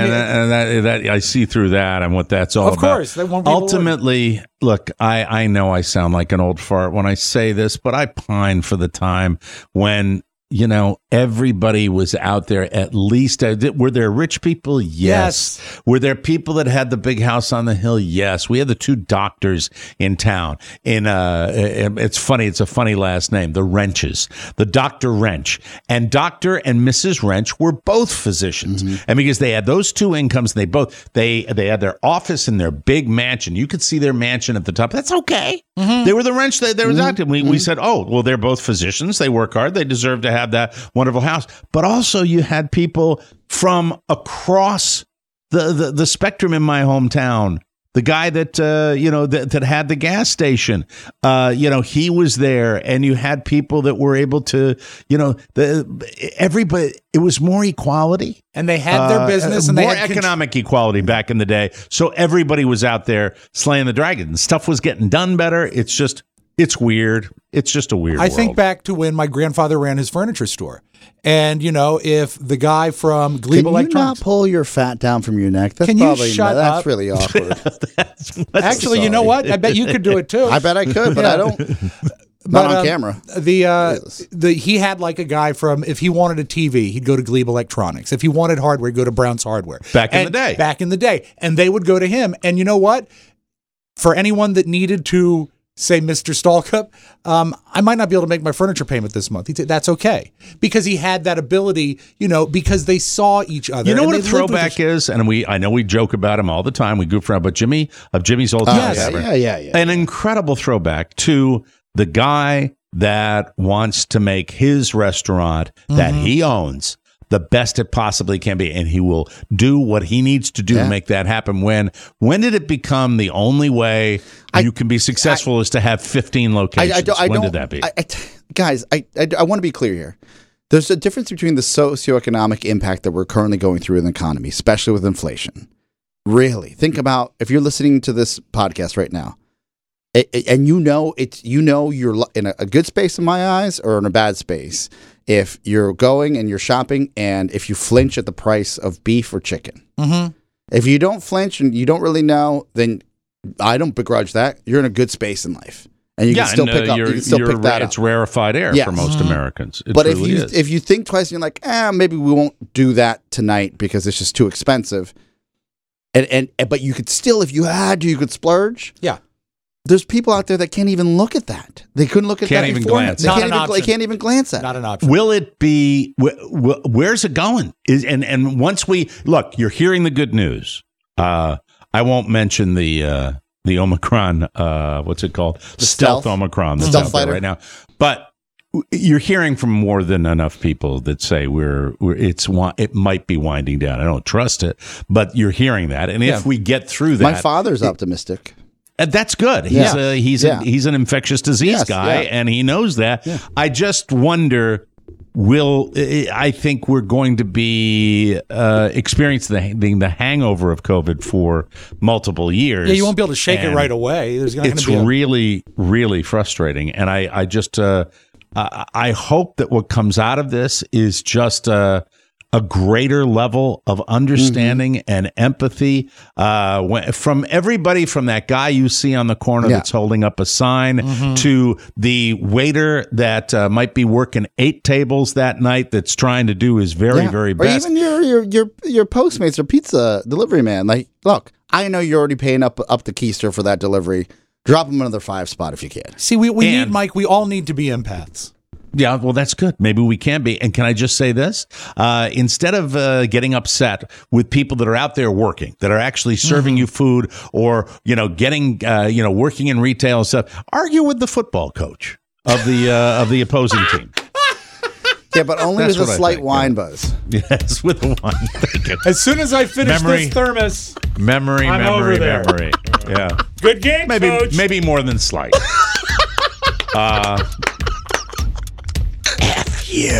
I see through that and what that's all about. Of course, they won't be ultimately. Look, I know I sound like an old fart when I say this, but I pine for the time when everybody was out there. At least, were there rich people? Yes. Were there people that had the big house on the hill? Yes. We had the 2 doctors in town. It's funny. It's a funny last name. The Wrenches, the Dr. Wrench, and Dr. and Mrs. Wrench were both physicians, and because they had those 2 incomes, they had their office in their big mansion. You could see their mansion at the top. That's okay. They were the Wrench. They were active. We said, oh, well, they're both physicians. They work hard. They deserve to have that wonderful house. But also you had people from across the spectrum in my hometown. The guy that that had the gas station, he was there, and you had people that were able to, everybody. It was more equality, and they had their business, and more they had economic equality back in the day. So everybody was out there slaying the dragon. Stuff was getting done better. It's weird. It's just a weird world. I think back to when my grandfather ran his furniture store. And, if the guy from Glebe Electronics... Can you not pull your fat down from your neck? That's Can you shut up? That's really awkward. Actually, you know what? I bet you could do it, too. I bet I could, but I don't. Not on camera. He had like a guy from, if he wanted a TV, he'd go to Glebe Electronics. If he wanted hardware, he'd go to Brown's Hardware. Back in the day. And they would go to him. And you know what? For anyone that needed to... say, Mr. Stallcup, I might not be able to make my furniture payment this month. That's okay. Because he had that ability, because they saw each other. You know what a throwback is? And I know we joke about him all the time. We goof around, but Jimmy's old time. Yeah. An incredible throwback to the guy that wants to make his restaurant that he owns the best it possibly can be, and he will do what he needs to do to make that happen. When did it become the only way you can be successful is to have 15 locations? When did that be? Guys, I want to be clear here. There's a difference between the socioeconomic impact that we're currently going through in the economy, especially with inflation. Really, think about if you're listening to this podcast right now, and you're in a good space in my eyes or in a bad space. If you're going and you're shopping and if you flinch at the price of beef or chicken. If you don't flinch and you don't really know, then I don't begrudge that. You're in a good space in life. And you can still pick that up. It's rarefied air for most Americans. But if you think twice and you're like, maybe we won't do that tonight because it's just too expensive. But you could still, if you had to, you could splurge. Yeah. There's people out there that can't even look at that. They couldn't look at that before. They can't even glance at it. Not an option. Will it be? Where's it going? And once we look, you're hearing the good news. I won't mention the Omicron. What's it called? Stealth Omicron. That's out there right now. But you're hearing from more than enough people that say it might be winding down. I don't trust it, but you're hearing that. And if we get through that, my father's optimistic. That's good. He's an infectious disease guy, and he knows that. Yeah. I just wonder, I think we're going to be experiencing the hangover of COVID for multiple years. Yeah, you won't be able to shake it right away. It's really, really frustrating, and I just I hope that what comes out of this is just a greater level of understanding and empathy from everybody, from that guy you see on the corner that's holding up a sign to the waiter that might be working 8 tables that night that's trying to do his very, very best. Or even your Postmates or pizza delivery man. Like, look, I know you're already paying up the keister for that delivery. Drop him another 5 spot if you can. See, we need, Mike, we all need to be empaths. Yeah, well, that's good. Maybe we can be. And can I just say this? Instead of getting upset with people that are out there working, that are actually serving you food or, getting, working in retail and stuff, argue with the football coach of the opposing team. Yeah, but only with a slight wine buzz. Yes, with a wine. Thank you. As soon as I finish this thermos, memory. Yeah. Good game, coach. Maybe more than slight. F you.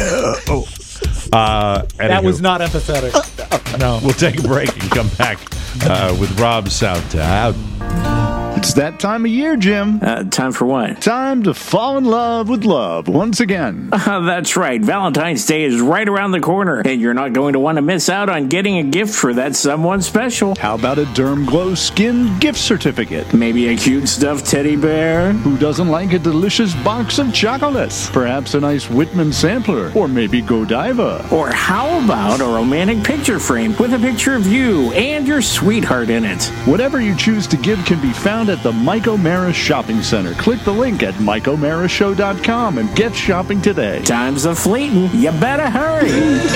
That was not empathetic. No. We'll take a break and come back with Rob South. It's that time of year, Jim. Time for what? Time to fall in love with love once again. That's right. Valentine's Day is right around the corner, and you're not going to want to miss out on getting a gift for that someone special. How about a Derm Glow Skin gift certificate? Maybe a cute stuffed teddy bear? Who doesn't like a delicious box of chocolates? Perhaps a nice Whitman sampler, or maybe Godiva. Or how about a romantic picture frame with a picture of you and your sweetheart in it? Whatever you choose to give can be found at the Mike O'Mara Shopping Center. Click the link at MikeO'MaraShow.com and get shopping today. Time's a fleetin'. You better hurry.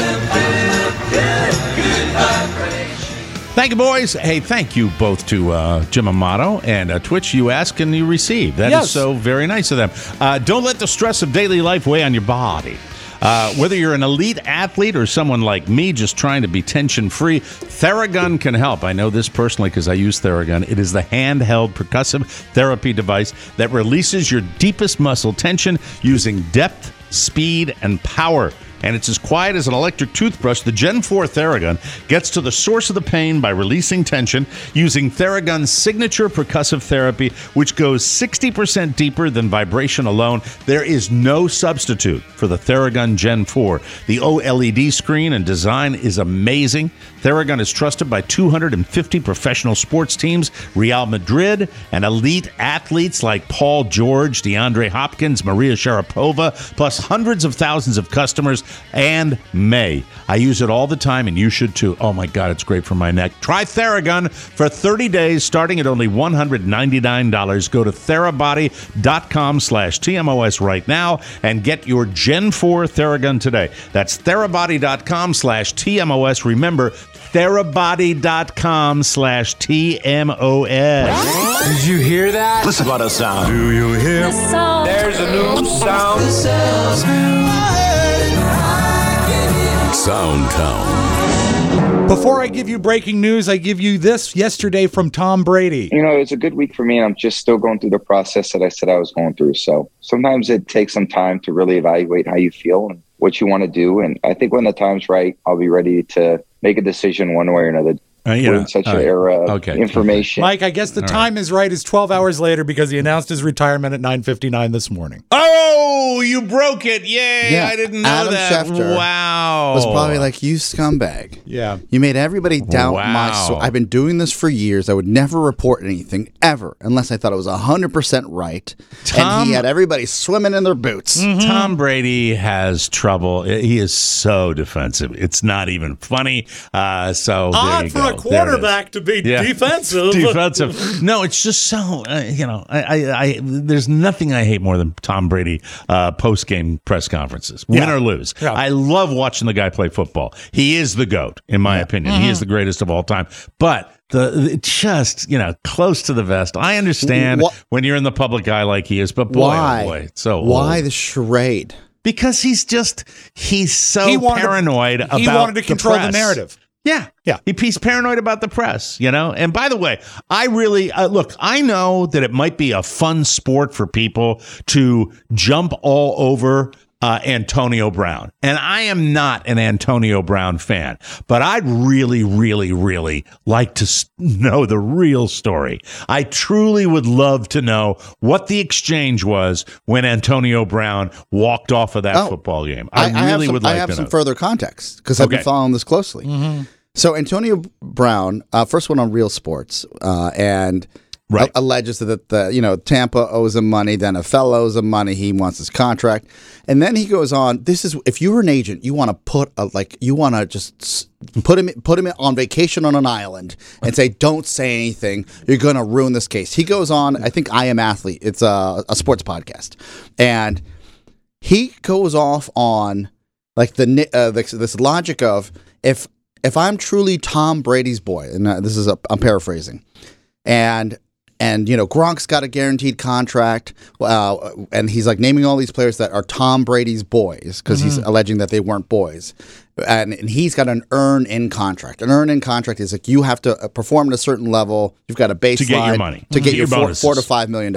Thank you, boys. Hey, thank you both to Jim Amato and Twitch. You ask and you receive. That is so very nice of them. Don't let the stress of daily life weigh on your body. Whether you're an elite athlete or someone like me just trying to be tension-free, Theragun can help. I know this personally because I use Theragun. It is the handheld percussive therapy device that releases your deepest muscle tension using depth, speed, and power. And it's as quiet as an electric toothbrush. The Gen 4 Theragun gets to the source of the pain by releasing tension using Theragun's signature percussive therapy, which goes 60% deeper than vibration alone. There is no substitute for the Theragun Gen 4. The OLED screen and design is amazing. Theragun is trusted by 250 professional sports teams, Real Madrid, and elite athletes like Paul George, DeAndre Hopkins, Maria Sharapova, plus hundreds of thousands of customers, and May. I use it all the time, and you should too. Oh my God, it's great for my neck. Try Theragun for 30 days, starting at only $199. Go to therabody.com/TMOS right now and get your Gen 4 Theragun today. That's therabody.com/TMOS. Remember, therabody.com/TMOS. Did you hear that? Listen about a sound. Do you hear? There's a new sound. Soundtown. Before I give you breaking news, I give you this yesterday from Tom Brady. You know, it's a good week for me, and I'm just still going through the process that I said I was going through. So sometimes it takes some time to really evaluate how you feel and what you want to do. And I think when the time's right, I'll be ready to make a decision one way or another. We're in such an era of information. Mike, I guess the time is right. It's 12 hours later because he announced his retirement at 9:59 this morning. Oh, you broke it. Yay. Yeah, I didn't know Adam that. Schefter Wow. was probably like, you scumbag. Yeah. You made everybody doubt my Wow. soul. I've been doing this for years. I would never report anything, ever, unless I thought it was 100% right. And he had everybody swimming in their boots. Tom Brady has trouble. He is so defensive. It's not even funny. So there you go. A quarterback to be defensive. Defensive. No, it's just so, I there's nothing I hate more than Tom Brady post-game press conferences, win or lose. Yeah. I love watching the guy play football. He is the GOAT, in my opinion. He is the greatest of all time. But just, close to the vest. I understand when you're in the public eye like he is, but boy, oh boy. So why the charade? Because he's so paranoid about he wanted to control the press. narrative. Yeah. He's paranoid about the press, And by the way, I really, look, I know that it might be a fun sport for people to jump all over Antonio Brown. And I am not an Antonio Brown fan, but I'd really, really, really like to know the real story. I truly would love to know what the exchange was when Antonio Brown walked off of that football game. I really would like to know. I have some further context because I've been following this closely. So Antonio Brown, first one on Real Sports, and alleges that Tampa owes him money, then NFL owes him money. He wants his contract, and then he goes on. This is if you were an agent, you want to put just put him on vacation on an island and say, don't say anything. You're going to ruin this case. He goes on. I think I Am Athlete. It's a sports podcast, and he goes off on like this logic of if I'm truly Tom Brady's boy, and this is I'm paraphrasing, and Gronk's got a guaranteed contract, and he's like naming all these players that are Tom Brady's boys because he's alleging that they weren't boys, and he's got an earn-in contract. An earn-in contract is like you have to perform at a certain level. You've got a baseline to get your money, to get your $4 to $5 million.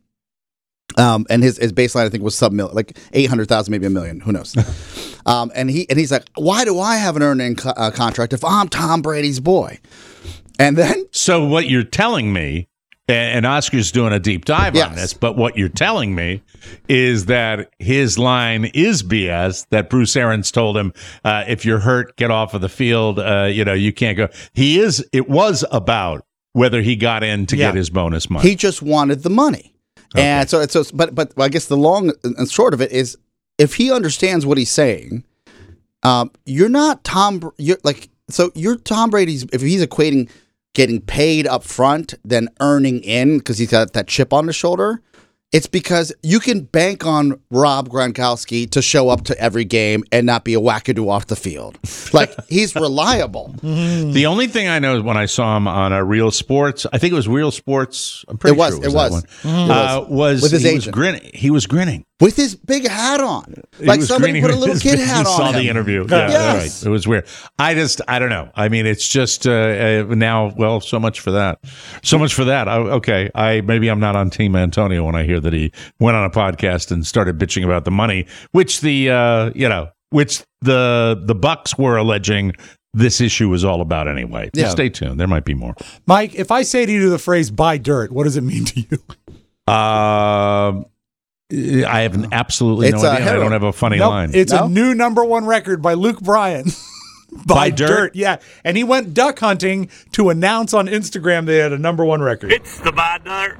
And his baseline I think was sub-million, like 800,000, maybe $1 million. Who knows? And he's like, why do I have an earn-in contract if I'm Tom Brady's boy? And then, so what you're telling me And Oscar's doing a deep dive on this, but what you're telling me is that his line is BS, that Bruce Arians told him, if you're hurt, get off of the field, you can't go. It was about whether he got in to get his bonus money. He just wanted the money. Okay. And but I guess the long and short of it is, if he understands what he's saying, you're Tom Brady's, if he's equating getting paid up front than earning in because he's got that chip on his shoulder, it's because you can bank on Rob Gronkowski to show up to every game and not be a wackadoo off the field. Like, he's reliable. The only thing I know is when I saw him on Real Sports, I think it was Real Sports. I'm pretty sure it was. Was with his agent. He was grinning. With his big hat on. Like somebody put a little kid hat on. You saw the interview. Yeah, right. It was weird. I don't know. I mean, it's just now, well, so much for that. So much for that. Okay. Maybe I'm not on Team Antonio when I hear that he went on a podcast and started bitching about the money, which the Bucks were alleging this issue was all about anyway. Yeah. Stay tuned. There might be more. Mike, if I say to you the phrase "buy dirt," what does it mean to you? I have absolutely no idea. I don't have a funny line. It's a new #1 record by Luke Bryan. Buy dirt. Yeah. And he went duck hunting to announce on Instagram they had a #1 record. It's the buy dirt.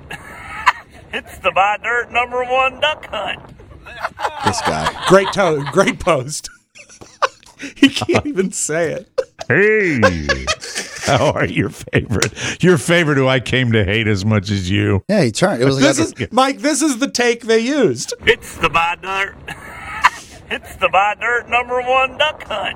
It's the buy dirt #1 duck hunt. This guy. Great post. He can't even say it. Hey, how are your favorite? Your favorite, who I came to hate as much as you. Yeah, he turned. It was like Mike. This is the take they used. It's the buy dirt. It's the buy dirt #1 duck hunt.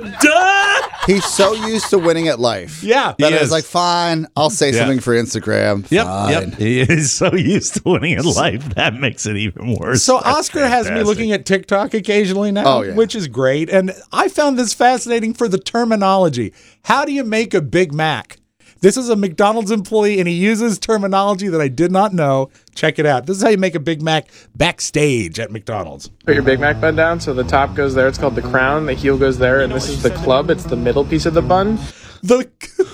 Duh! He's so used to winning at life. Yeah. That it's like, fine, I'll say something for Instagram. Yep. He is so used to winning at life. That makes it even worse. So Oscar has me looking at TikTok occasionally now, which is great. And I found this fascinating for the terminology. How do you make a Big Mac? This is a McDonald's employee, and he uses terminology that I did not know. Check it out. This is how you make a Big Mac backstage at McDonald's. Put your Big Mac bun down, so the top goes there. It's called the crown. The heel goes there, and this is the club. It's the middle piece of the bun. The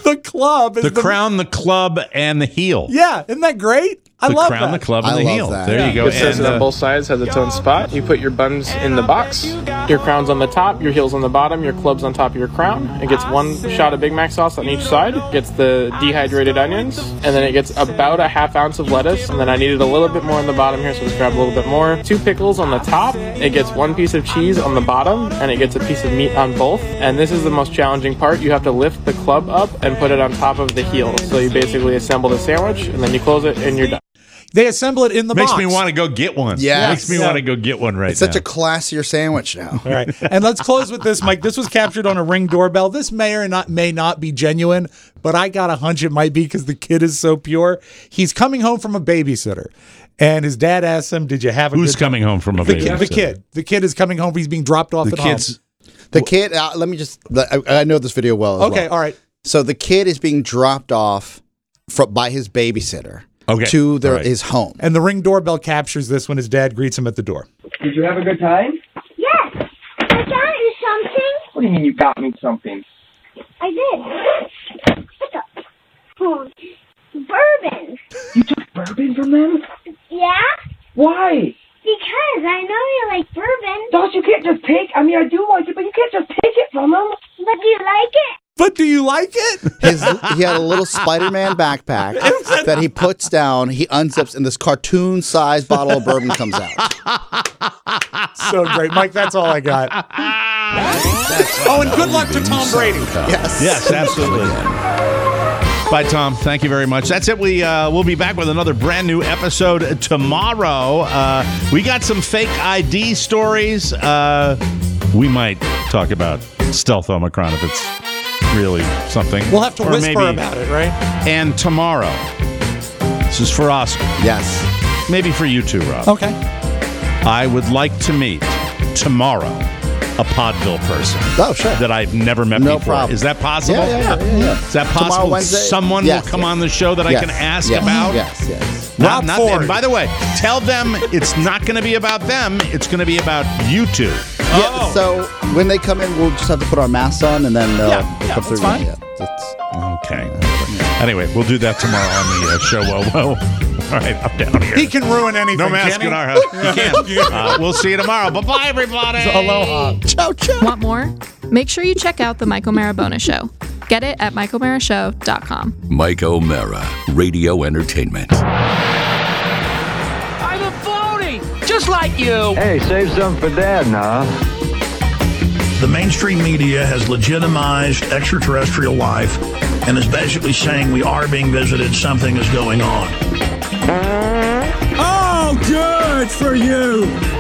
club is the crown, the club, and the heel. Yeah, isn't that great? I love that. The crown, the club, and the heel. That. There you go. It says on both sides, has its own spot. You put your buns in the box. Your crown's on the top, your heel's on the bottom, your club's on top of your crown. It gets one shot of Big Mac sauce on each side. It gets the dehydrated onions, and then it gets about a ½ ounce of lettuce. And then I needed a little bit more on the bottom here, so let's grab a little bit more. 2 pickles on the top. It gets 1 piece of cheese on the bottom, and it gets a piece of meat on both. And this is the most challenging part. You have to lift the club up and put it on top of the heel. So you basically assemble the sandwich, and then you close it, and you're done. They assemble it in the box. Makes me want to go get one. Yeah. Makes me want to go get one right now. It's such a classier sandwich now. All right. And let's close with this, Mike. This was captured on a Ring doorbell. This may not be genuine, but I got a hunch it might be because the kid is so pure. He's coming home from a babysitter. And his dad asks him, did you have a Who's coming home from a babysitter? The kid. The kid is coming home. He's being dropped off at home. The kid, let me just, I know this video well as well. Okay, all right. So the kid is being dropped off by his babysitter. To his home. And the Ring doorbell captures this when his dad greets him at the door. Did you have a good time? Yes. I got you something. What do you mean you got me something? I did. What's up? Oh, bourbon. You took bourbon from them? Yeah. Why? Because I know you like bourbon. Josh, you can't just take. I mean, I do like it, but you can't just take it from them. But do you like it? But do you like it? He had a little Spider-Man backpack that he puts down, he unzips, and this cartoon-sized bottle of bourbon comes out. So great. Mike, that's all I got. And good luck to Tom Brady. Yes, absolutely. Bye, Tom. Thank you very much. That's it. We'll be back with another brand new episode tomorrow. We got some fake ID stories. We might talk about Stealth Omicron if it's really something. We'll have to whisper about it, right? And tomorrow, this is for Oscar. Yes. Maybe for you too, Rob. Okay. I would like to meet tomorrow a Podville person. Oh, sure. That I've never met before. Problem. Is that possible? Yeah. Is that possible? Someone will come on the show that I can ask about? Yes. Rob Ford. And by the way, tell them it's not going to be about them. It's going to be about you two. Yeah, so when they come in, we'll just have to put our masks on, and then they'll come through. Fine. Okay. Anyway, we'll do that tomorrow on the show. Well, all right, I'm down here. He can ruin anything. No mask in our house. You can. We'll see you tomorrow. Bye-bye, everybody. Aloha. Ciao, ciao. Want more? Make sure you check out the Mike O'Mara Bonus Show. Get it at MikeO'MaraShow.com. Mike O'Mara, Radio Entertainment. I'm a phony, just like you. Hey, save some for Dad now. The mainstream media has legitimized extraterrestrial life and is basically saying we are being visited, something is going on. Oh, good for you.